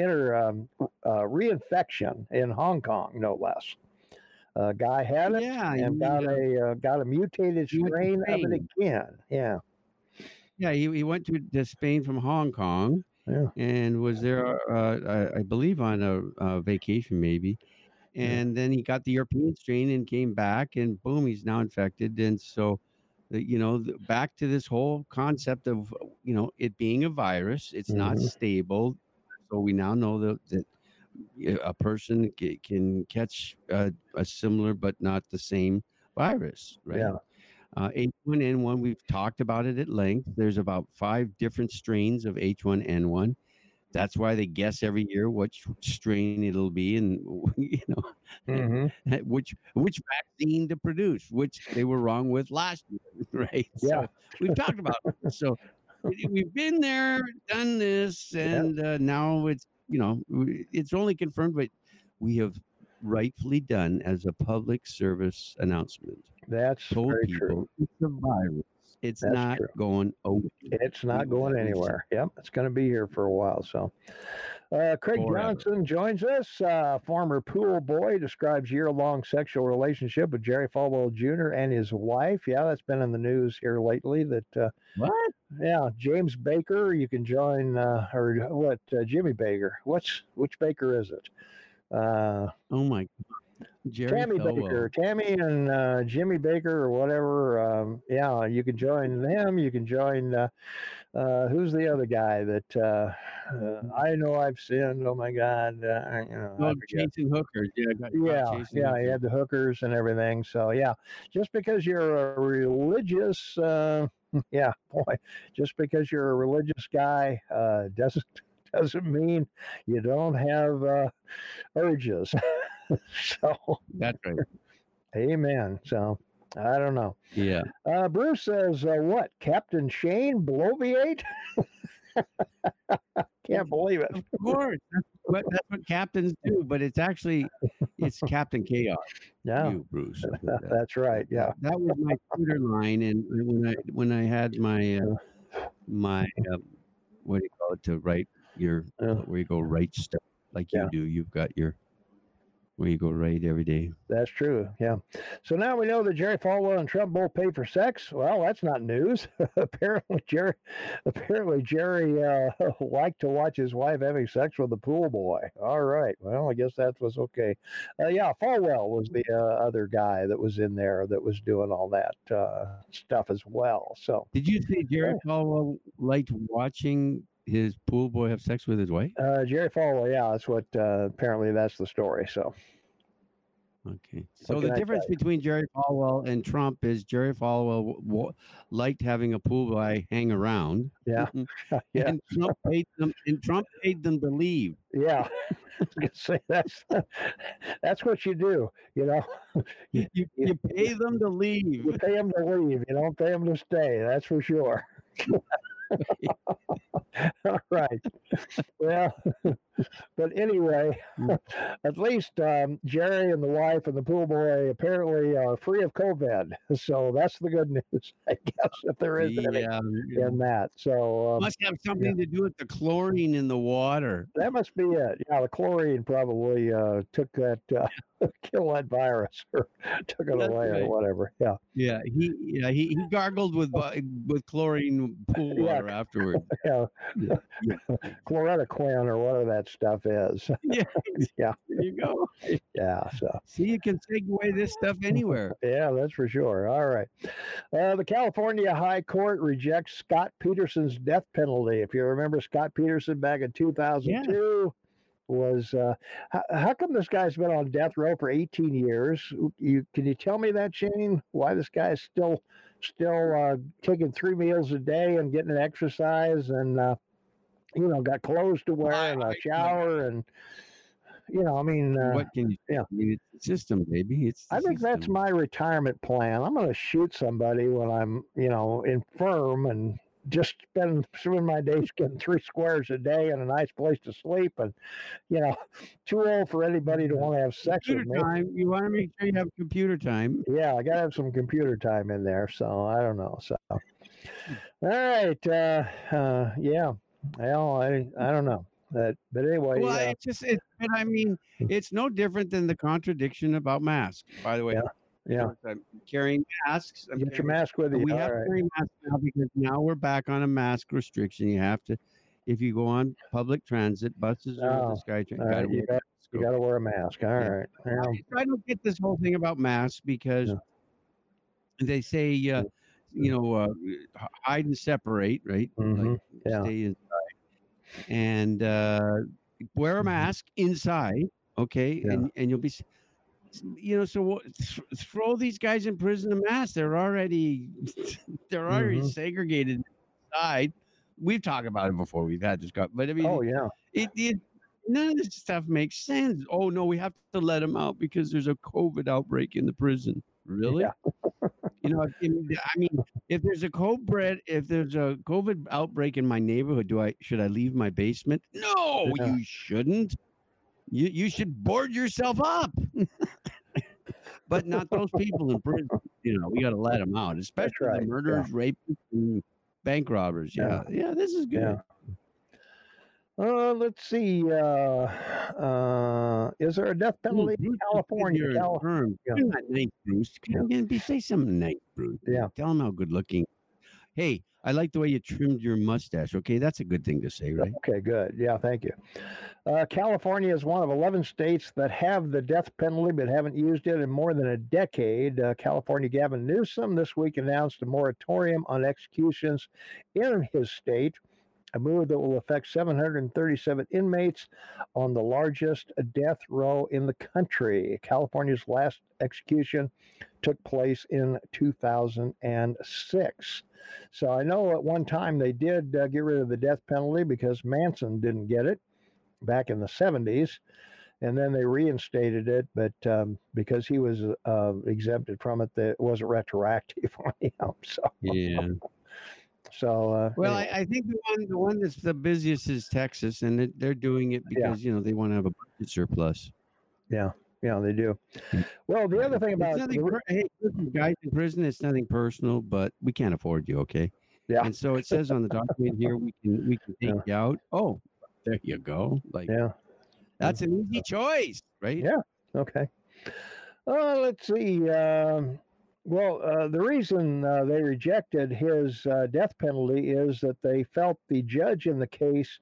reinfection in Hong Kong, no less. A guy had it Yeah, and got a mutated he went to strain of it Spain. again. Yeah, Yeah, he went to Spain from Hong Kong yeah, and was there, I believe, on a vacation maybe. yeah. And then he got the European strain and came back, and boom, he's now infected. And so, back to this whole concept of it being a virus. It's not Hmm. stable, so we now know that a person can catch a similar but not the same virus, right? Yeah. H1N1, we've talked about it at length. There's about 5 different strains of H1N1. That's why they guess every year which strain it'll be, and Hmm. which vaccine to produce, which they were wrong with last year, right? Yeah. So we've talked about it. So we've been there, done this, Yeah. and now it's only confirmed what we have rightfully done as a public service announcement. That's Told very true. people it's a virus. It's That's not true. going away. It's not going We've seen anywhere. Yep, it's going to be here for a while. So, Craig forever. Johnson joins us. Former pool boy describes year-long sexual relationship with Jerry Falwell Jr. and his wife. Yeah, that's been in the news here lately. That What? yeah, James Baker. You can join or what? Jimmy Baker. Which Baker is it? Oh my Jerry Tammy Baker, Falwell. Tammy and Jimmy Baker or whatever. Yeah, you can join them. You can join. Who's the other guy that I know I've sinned? Oh my God, I Oh, forget. chasing hookers. Yeah, I got caught Yeah, chasing yeah, he hookers. had the hookers and everything. So yeah, just because you're a religious, yeah, boy, just because you're a religious guy doesn't mean you don't have urges. So, That's right. amen. So, I don't know. Yeah. Bruce says, what? Captain Shane Bloviate? Can't believe it. Of course. That's what captains do, but it's Captain Chaos. Yeah, You, Bruce. that's right. Yeah. That was my Twitter line, and when I had my my what do you call it, to write your where you go write stuff like Yeah. you do. You've got your where you go write every day. That's true. Yeah. So now we know that Jerry Falwell and Trump both pay for sex. Well, that's not news. apparently Jerry liked to watch his wife having sex with the pool boy. All right. Well, I guess that was okay. Yeah, Falwell was the other guy that was in there that was doing all that stuff as well. So Did you say Jerry Falwell liked watching his pool boy have sex with his wife? Jerry Falwell, yeah, that's what apparently that's the story. So okay, so the difference between Jerry Falwell and Trump is Jerry Falwell liked having a pool boy hang around. Yeah, yeah. And Trump paid them to leave. Yeah, say that's what you do. You know, you pay them to leave. You pay them to leave. You don't pay them to stay. That's for sure. All right. Well, but anyway, at least Jerry and the wife and the pool boy apparently are free of COVID. So that's the good news, I guess, if there is any in that. So must have something to do with the chlorine in the water. That must be it. Yeah, the chlorine probably took that. Kill that virus or took it away or whatever. Yeah. Yeah. He gargled with chlorine pool water afterward. Yeah. Chloretiquin or whatever that stuff is. Yeah. Yeah. There you go. Yeah. So see, you can segue this stuff anywhere. Yeah, that's for sure. All right. The California High Court rejects Scott Peterson's death penalty. If you remember Scott Peterson back in 2002. Was how come this guy's been on death row for 18 years? Can you tell me that, Shane? Why this guy's still taking 3 meals a day and getting an exercise and got clothes to wear and a shower and I mean, what can you? Yeah, I mean, it's the system, baby. I think that's my retirement plan. I'm going to shoot somebody when I'm infirm and just spend my days getting 3 squares a day and a nice place to sleep, and too old for anybody to want to have sex with Computer me. time. You want to make sure you have computer time. Yeah, I gotta have some computer time in there. So I don't know. So all right, yeah. Well, I don't know. But anyway, Well, but I mean, it's no different than the contradiction about masks. By the way, yeah. I'm carrying masks. Get your mask with you. We All have to right. carry masks now because now we're back on a mask restriction. You have to, if you go on public transit, buses or the SkyTrain, All right, you got to wear a mask. All Yeah. right. Yeah. I don't get this whole thing about masks because they say, hide and separate, right? Like stay inside and wear a mask inside, okay? And you'll be, so throw these guys in prison a mask. They're already segregated inside. We've talked about it before. We've had this, but I mean, none of this stuff makes sense. Oh no, we have to let them out because there's a COVID outbreak in the prison. Really? Yeah. I mean, if there's a COVID outbreak in my neighborhood, should I leave my basement? No, you shouldn't. You should board yourself up. But not those people in prison. We got to let them out, especially the murderers, rapists, and bank robbers. Yeah, this is good. Let's see. Is there a death penalty in California? Nice, Bruce. Say something nice, Bruce. Yeah. Tell them how good looking. Hey, I like the way you trimmed your mustache. Okay, that's a good thing to say, right? Okay, good. Yeah, thank you. California is one of 11 states that have the death penalty but haven't used it in more than a decade. California Gavin Newsom this week announced a moratorium on executions in his state, a move that will affect 737 inmates on the largest death row in the country. California's last execution took place in 2006. So I know at one time they did get rid of the death penalty because Manson didn't get it back in the 70s. And then they reinstated it, but because he was exempted from it, that it wasn't retroactive on him. So, yeah. So anyway. I think the one that's the busiest is Texas, and they're doing it because they want to have a budget surplus. Yeah, they do. Well, the other thing about guys in prison, it's nothing personal, but we can't afford you, okay? Yeah. And so it says on the document here, we can take you out. Oh, there you go. That's an easy choice, right? Yeah. Okay. Let's see. The reason they rejected his death penalty is that they felt the judge in the case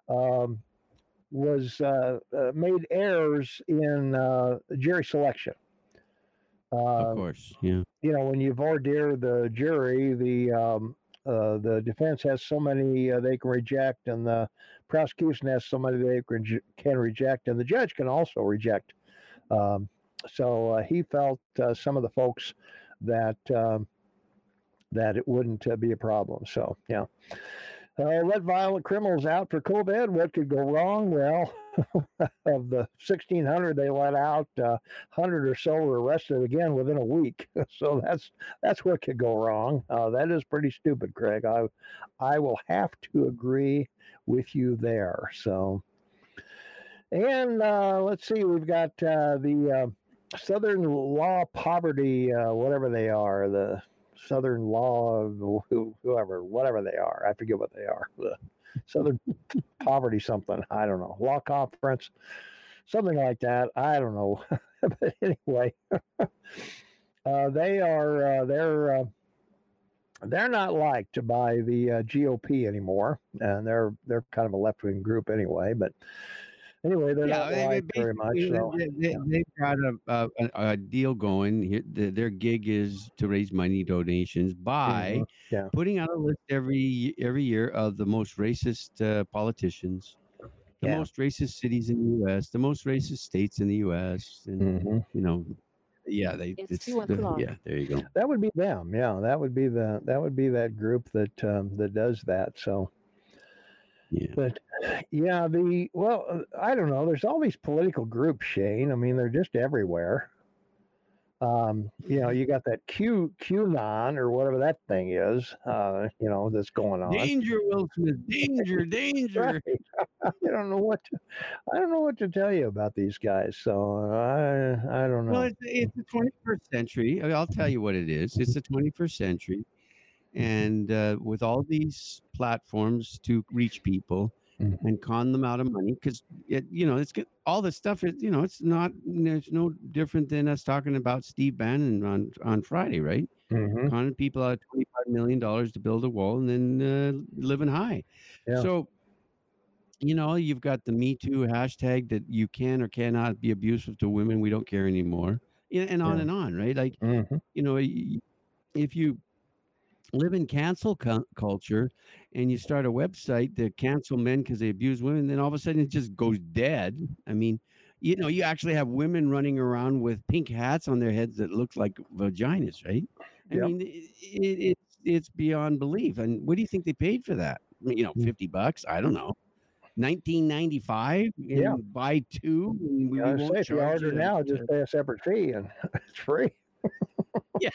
was made errors in jury selection. Of course, yeah. When you voir dire the jury, the defense has so many they can reject, and the prosecution has so many they can reject, and the judge can also reject. So he felt some of the folks that it wouldn't be a problem. So yeah. Let violent criminals out for COVID. What could go wrong? Well, of the 1,600 they let out, 100 or so were arrested again within a week. So that's what could go wrong. That is pretty stupid, Craig. I will have to agree with you there. So, and let's see, we've got the Southern Law Poverty, whatever they are, the Southern Law, whatever they are. I forget what they are. The Southern Poverty something. I don't know. Law Conference, something like that. I don't know. But anyway, they're not liked by the GOP anymore, and they're kind of a left-wing group anyway. But anyway, they're not liked very much. So. They've got a deal going. Their gig is to raise money donations by putting out a list every year of the most racist politicians, the most racist cities in the U.S., the most racist states in the U.S., and there you go. That would be them. Yeah, that would be that group that does that. So. Yeah. But I don't know. There's all these political groups, Shane. I mean, they're just everywhere. You got that QAnon or whatever that thing is, that's going on. Danger, Will Smith. Danger, danger. Right. I don't know what to tell you about these guys. So I don't Well, know. it's the 21st century. I'll tell you what it is. It's the 21st century. And with all these platforms to reach people Mhm. and con them out of money, because all this stuff is, it's no different than us talking about Steve Bannon on Friday, right? Mhm. Conning people out of $25 million to build a wall and then living high. Yeah. So, you've got the Me Too hashtag that you can or cannot be abusive to women. We don't care anymore. And on Yeah. and on, right? Like, Mhm. if you live in cancel culture and you start a website to cancel men because they abuse women, then all of a sudden it just goes dead. I mean, you actually have women running around with pink hats on their heads that look like vaginas, right? I Yep. mean, it's beyond belief. And what do you think they paid for that? I mean, $50? I don't know. 1995 Yeah. and buy two, and we I won't say if you charge order you. now, just pay a separate fee and it's free. Yeah.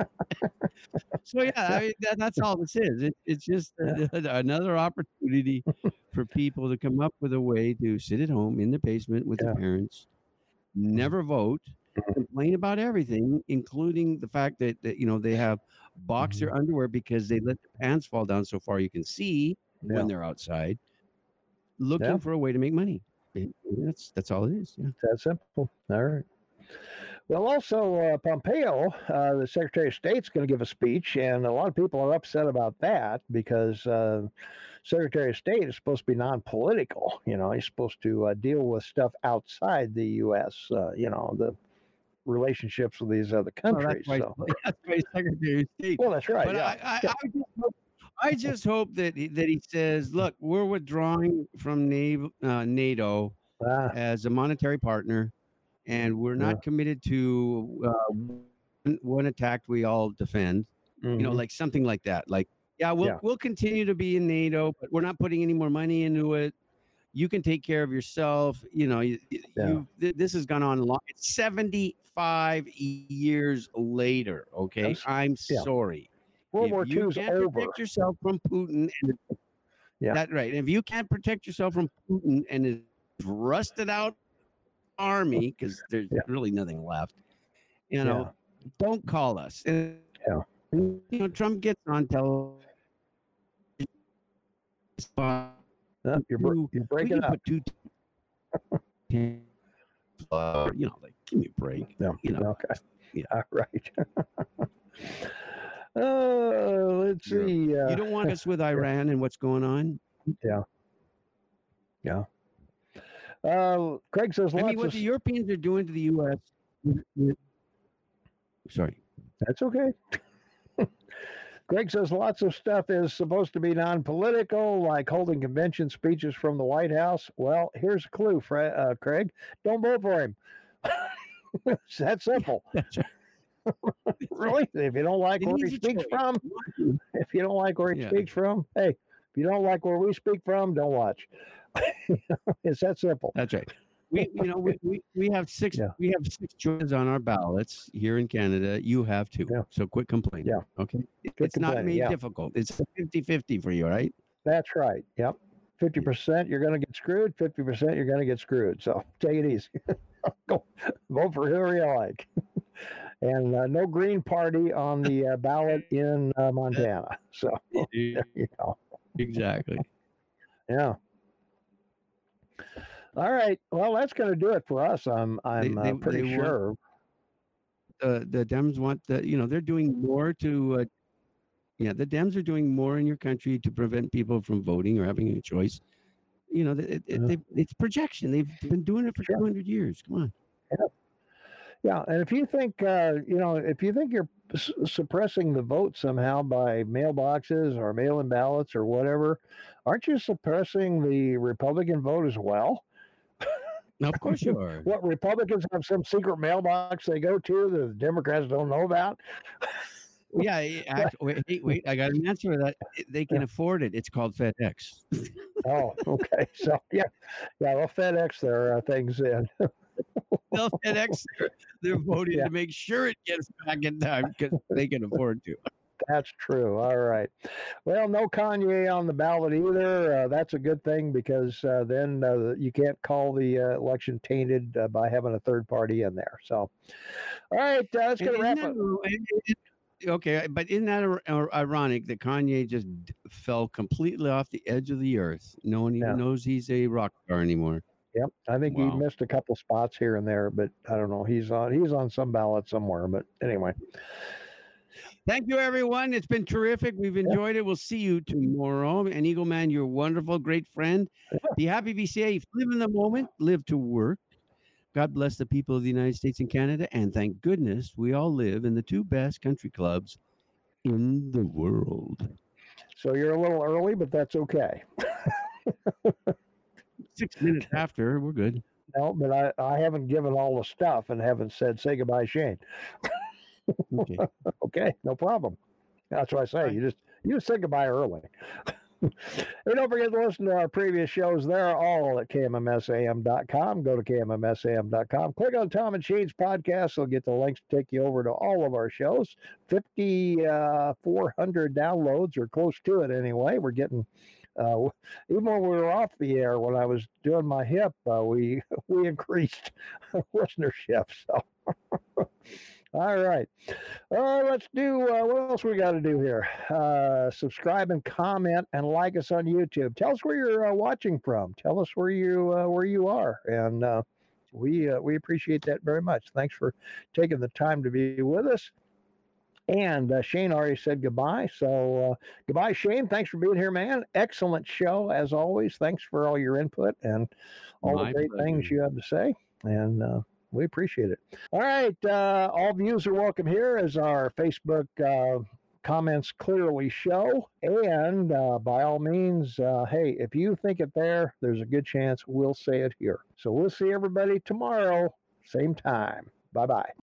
So yeah, I mean, that's all this is. It's just another opportunity for people to come up with a way to sit at home in the basement with Yeah. their parents, never vote, complain about everything, including the fact that they have boxer underwear because they let their pants fall down so far you can see Yeah. when they're outside, looking Yeah. for a way to make money. That's all it is. Yeah. It's that simple. All right. Well, also, Pompeo, the Secretary of State's going to give a speech, and a lot of people are upset about that because Secretary of State is supposed to be non-political. He's supposed to deal with stuff outside the U.S. The relationships with these other Well, countries. that's why he's Secretary of State. Well, that's right. But Yeah. I just hope that he says, "Look, we're withdrawing from NATO Ah, as a monetary partner, and we're yeah. not committed to one attack we all defend." Mhm. Like something like that. Like, yeah, Yeah. we'll continue to be in NATO, but we're not putting any more money into it. You can take care of yourself. Yeah. This has gone on long. It's 75 years later. Okay, Yes. I'm Yeah. sorry. World If War you II is can't over. protect yourself from Putin, Yeah. that's right. If you can't protect yourself from Putin and his rusted out army, because there's Yeah. really nothing left, Yeah. don't call us. And, Yeah. Trump gets on television. You're We breaking can up. put two. Like, give me a break. No. Okay. Yeah. All right. Let's see. You don't want us with Iran and what's going on. Yeah. Yeah. Craig says I lots mean, what of. the Europeans are doing to the U.S. Sorry. That's okay. Greg says lots of stuff is supposed to be non-political, like holding convention speeches from the White House. Well, here's a clue, Craig. Don't vote for him. It's that simple. That's right. Really? If you don't like where he speaks from, hey, if you don't like where we speak from, don't watch. It's that simple. That's right. We have six. Yeah. We have 6 choices on our ballots here in Canada. You have 2. Yeah. So quit complaining. Yeah. Okay. Quit It's not complaining, made yeah. difficult. It's 50-50 for you, right? That's right. Yep. 50% you're going to get screwed. 50% you're going to get screwed. So take it easy. Go vote for whoever you like. And no Green Party on the ballot in Montana. So there you go. Exactly. Yeah. All right. Well, that's going to do it for us. I'm pretty sure. The Dems want they're doing more to. The Dems are doing more in your country to prevent people from voting or having a choice. It's projection. They've been doing it for 200 years. Come on. Yeah, and if you think you're suppressing the vote somehow by mailboxes or mail-in ballots or whatever, aren't you suppressing the Republican vote as well? Now, of course you are. What, Republicans have some secret mailbox they go to that the Democrats don't know about? Yeah, wait, I got an answer to that. They can Yeah. afford it. It's called FedEx. Oh, okay. So yeah. Well, FedEx their things in. They'll FedEx their vote in Yeah, to make sure it gets back in time because they can afford to. that's true. All right. Well, no Kanye on the ballot either. That's a good thing because then you can't call the election tainted by having a third party in there. So, all right, that's And going to isn't wrap that up. okay? But isn't that ironic that Kanye just fell completely off the edge of the earth? No one Yeah. even knows he's a rock star anymore. Yep. I think he Wow. missed a couple spots here and there, but I don't know. He's on some ballot somewhere. But anyway, Thank you, everyone. It's been terrific. We've yeah, enjoyed it. We'll see you tomorrow. And Eagle Man, you're wonderful, great friend. Be happy, be safe, live in the moment, live to work. God bless the people of the United States and Canada. And thank goodness we all live in the two best country clubs in the world. so you're a little early, but that's okay. 6 minutes after, we're good. No, but I haven't given all the stuff and haven't said say goodbye, Shane. Okay. Okay, no problem. That's what I say. Bye. You just say goodbye early. And don't forget to listen to our previous shows. They're all at kmmsam.com. Go to kmmsam.com. Click on Tom and Shane's podcast. They'll get the links to take you over to all of our shows. 5,400 downloads or close to it anyway. We're getting, even when we were off the air, when I was doing my hip, we increased listenership. So. All right. Let's do what else we got to do here. Subscribe and comment and like us on YouTube. Tell us where you're watching from. Tell us where you are, and we appreciate that very much. Thanks for taking the time to be with us. And Shane already said goodbye, so goodbye, Shane. Thanks for being here, man. Excellent show as always. Thanks for all your input and all My the great things pleasure. you have to say, and we appreciate it. All right. All views are welcome here, as our Facebook comments clearly show. And by all means, hey, if you think it there's a good chance we'll say it here. So we'll see everybody tomorrow, same time. Bye bye.